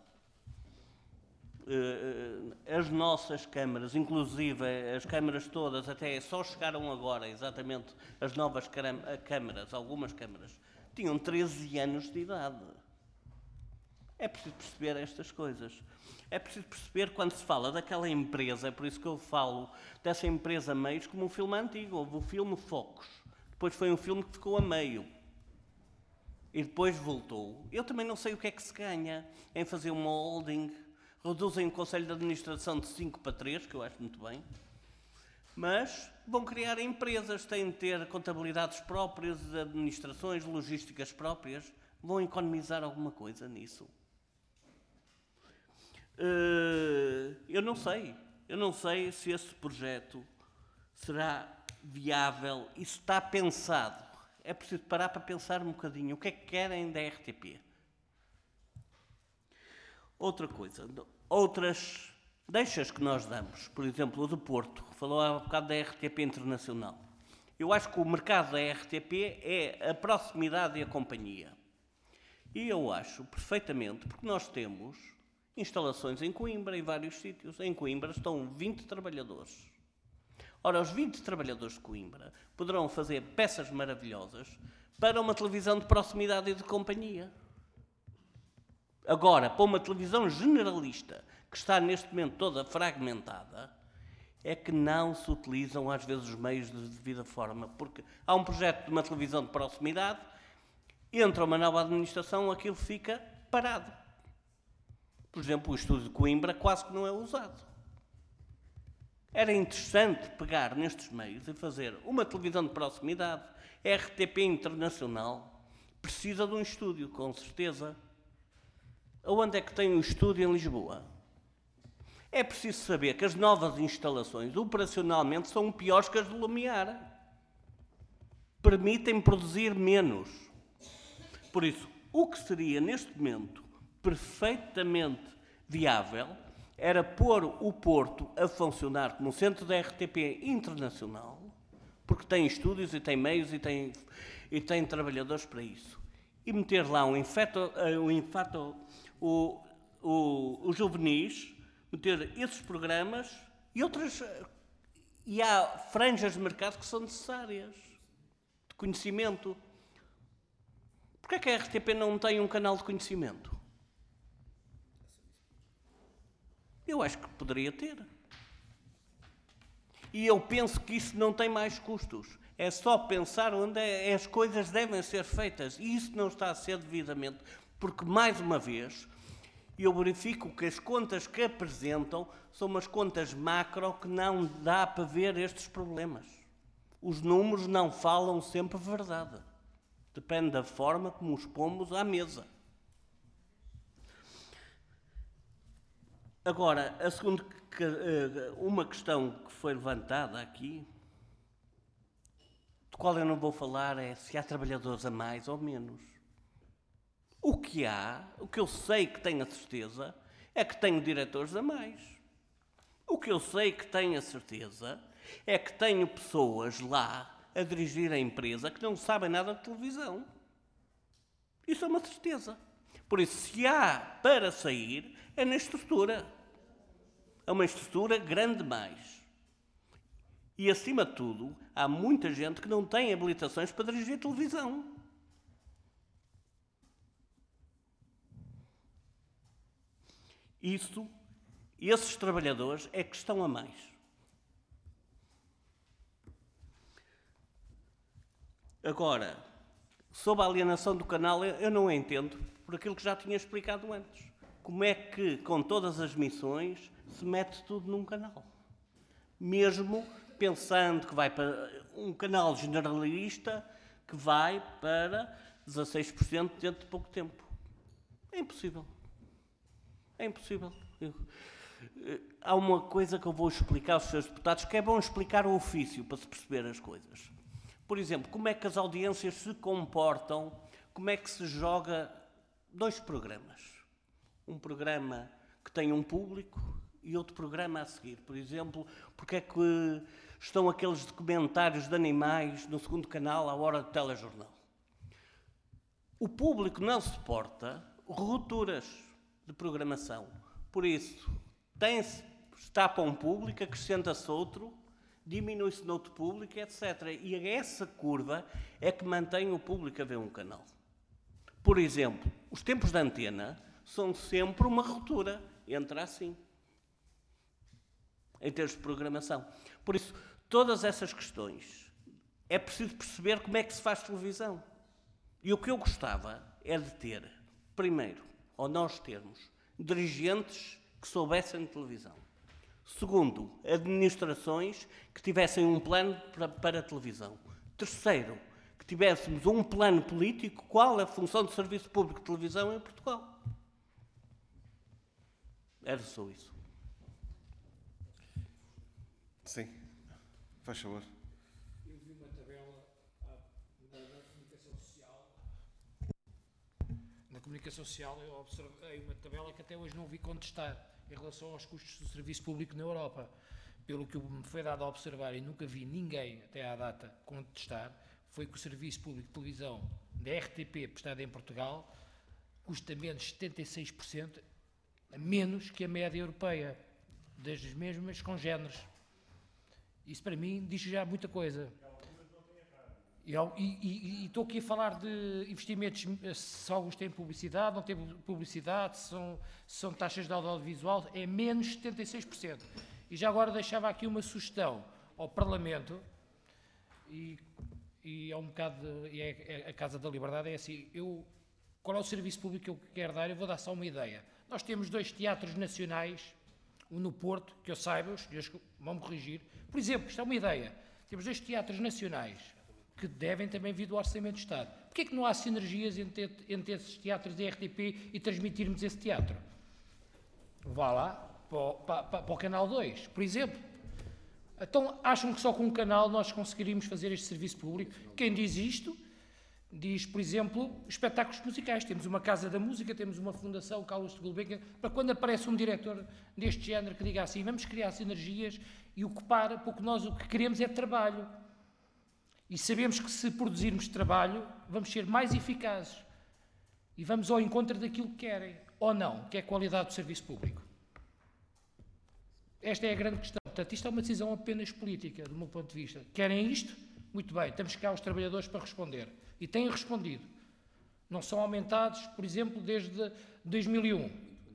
As nossas câmaras, inclusive as câmaras todas, até só chegaram agora, exatamente, as novas câmaras, algumas câmaras, tinham treze anos de idade. É preciso perceber estas coisas. É preciso perceber quando se fala daquela empresa, é por isso que eu falo dessa empresa Meios como um filme antigo. Houve o filme Focos, depois foi um filme que ficou a meio e depois voltou. Eu também não sei o que é que se ganha em fazer uma holding. Reduzem o Conselho de Administração de cinco para três, que eu acho muito bem, mas vão criar empresas, têm de ter contabilidades próprias, administrações, logísticas próprias, vão economizar alguma coisa nisso. Uh, eu não sei, eu não sei se esse projeto será viável e se está pensado. É preciso parar para pensar um bocadinho o que é que querem da R T P. Outra coisa, outras deixas que nós damos, por exemplo, o do Porto, falou há bocado da R T P Internacional. Eu acho que o mercado da R T P é a proximidade e a companhia. E eu acho perfeitamente, porque nós temos instalações em Coimbra, em vários sítios. Em Coimbra estão vinte trabalhadores. Ora, os vinte trabalhadores de Coimbra poderão fazer peças maravilhosas para uma televisão de proximidade e de companhia. Agora, para uma televisão generalista, que está neste momento toda fragmentada, é que não se utilizam às vezes os meios de devida forma, porque há um projeto de uma televisão de proximidade, entra uma nova administração, aquilo fica parado. Por exemplo, o estúdio de Coimbra quase que não é usado. Era interessante pegar nestes meios e fazer uma televisão de proximidade. A R T P Internacional precisa de um estúdio, com certeza. Onde é que tem um estúdio em Lisboa? É preciso saber que as novas instalações, operacionalmente, são piores que as de Lumiar. Permitem produzir menos. Por isso, o que seria, neste momento, perfeitamente viável, era pôr o Porto a funcionar como centro da R T P Internacional, porque tem estúdios e tem meios e tem, e tem trabalhadores para isso. E meter lá um infato... Um infato O, o, os juvenis, meter esses programas e outras. E há franjas de mercado que são necessárias, de conhecimento. Porquê é que a R T P não tem um canal de conhecimento? Eu acho que poderia ter. E eu penso que isso não tem mais custos. É só pensar onde é, as coisas devem ser feitas. E isso não está a ser devidamente. Porque, mais uma vez, E eu verifico que as contas que apresentam são umas contas macro que não dá para ver estes problemas. Os números não falam sempre verdade. Depende da forma como os pomos à mesa. Agora, a segunda, uma questão que foi levantada aqui, de qual eu não vou falar, é se há trabalhadores a mais ou menos. O que há, o que eu sei que tenho a certeza, é que tenho diretores a mais. O que eu sei que tenho a certeza é que tenho pessoas lá a dirigir a empresa que não sabem nada de televisão. Isso é uma certeza. Por isso, se há para sair, é na estrutura. É uma estrutura grande demais. E, acima de tudo, há muita gente que não tem habilitações para dirigir televisão. Isso, esses trabalhadores é que estão a mais. Agora, sobre a alienação do canal, eu não entendo, por aquilo que já tinha explicado antes. Como é que, com todas as missões, se mete tudo num canal? Mesmo pensando que vai para um canal generalista que vai para dezasseis por cento dentro de pouco tempo. É impossível. É impossível. Eu, há uma coisa que eu vou explicar aos senhores deputados, que é bom explicar o ofício para se perceber as coisas. Por exemplo, como é que as audiências se comportam, como é que se joga dois programas. Um programa que tem um público e outro programa a seguir. Por exemplo, porque é que estão aqueles documentários de animais no segundo canal à hora do telejornal? O público não suporta rupturas de programação. Por isso, tem-se, está para um público, acrescenta-se outro, diminui-se noutro público, etcétera. E essa curva é que mantém o público a ver um canal. Por exemplo, os tempos de antena são sempre uma ruptura. Entra assim, em termos de programação. Por isso, todas essas questões, é preciso perceber como é que se faz televisão. E o que eu gostava é de ter, primeiro, ou nós termos, dirigentes que soubessem de televisão. Segundo, administrações que tivessem um plano para, para a televisão. Terceiro, que tivéssemos um plano político, qual a função do Serviço Público de Televisão em Portugal. Era só isso. Sim, faz favor. Eu vi uma tabela na comunicação social. Na comunicação social eu observei uma tabela que até hoje não vi contestar em relação aos custos do serviço público na Europa. Pelo que me foi dado a observar, e nunca vi ninguém até à data contestar, foi que o Serviço Público de Televisão da R T P prestado em Portugal custa menos setenta e seis por cento, menos que a média europeia, das mesmas congêneres. Isso para mim diz já muita coisa. E estou aqui a falar de investimentos, se alguns têm publicidade, não têm publicidade, se são, se são taxas de audiovisual, é menos setenta e seis por cento. E já agora deixava aqui uma sugestão ao Parlamento, e, e é um bocado, de, e é, é a Casa da Liberdade, é assim, eu, qual é o serviço público que eu quero dar? Eu vou dar só uma ideia. Nós temos dois teatros nacionais, um no Porto, que eu saiba, os senhores vão-me corrigir. Por exemplo, isto é uma ideia, temos dois teatros nacionais, que devem também vir do Orçamento de Estado. Porquê é que não há sinergias entre, entre esses teatros da R T P e transmitirmos esse teatro? Vá lá para o, para, para o Canal dois, por exemplo. Então, acham que só com um canal nós conseguiríamos fazer este serviço público? Quem diz isto, diz, por exemplo, espetáculos musicais. Temos uma Casa da Música, temos uma Fundação Carlos de Gulbenkian, para quando aparece um diretor deste género que diga assim, vamos criar sinergias e ocupar, porque nós o que queremos é trabalho. E sabemos que se produzirmos trabalho, vamos ser mais eficazes. E vamos ao encontro daquilo que querem, ou não, que é a qualidade do serviço público. Esta é a grande questão. Portanto, isto é uma decisão apenas política, do meu ponto de vista. Querem isto? Muito bem, temos cá os trabalhadores para responder. E têm respondido. Não são aumentados, por exemplo, desde dois mil e um.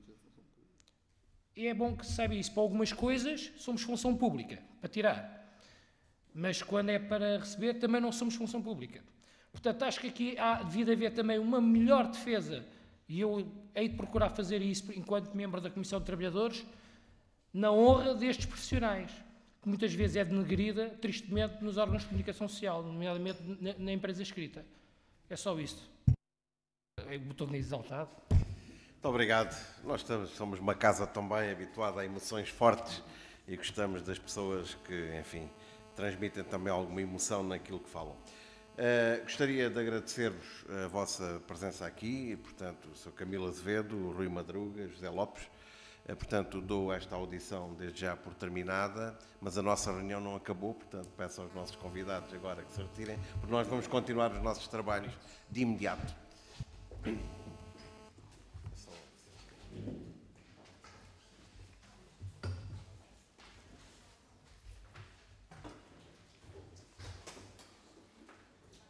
E é bom que se saiba isso. Para algumas coisas, somos função pública, para tirar. Mas quando é para receber, também não somos função pública. Portanto, acho que aqui há, devia haver também uma melhor defesa E eu hei de procurar fazer isso, enquanto membro da Comissão de Trabalhadores, na honra destes profissionais, que muitas vezes é denegrida, tristemente, nos órgãos de comunicação social, nomeadamente na, na imprensa escrita. É só isso. Estou exaltado. Muito obrigado. Nós estamos, somos uma casa também habituada a emoções fortes e gostamos das pessoas que, enfim, transmitem também alguma emoção naquilo que falam. Uh, gostaria de agradecer-vos a vossa presença aqui, portanto, o senhor Camilo Azevedo, o Rui Madruga, José Lopes. Uh, portanto, dou esta audição desde já por terminada, mas a nossa reunião não acabou, portanto, peço aos nossos convidados agora que se retirem, porque nós vamos continuar os nossos trabalhos de imediato.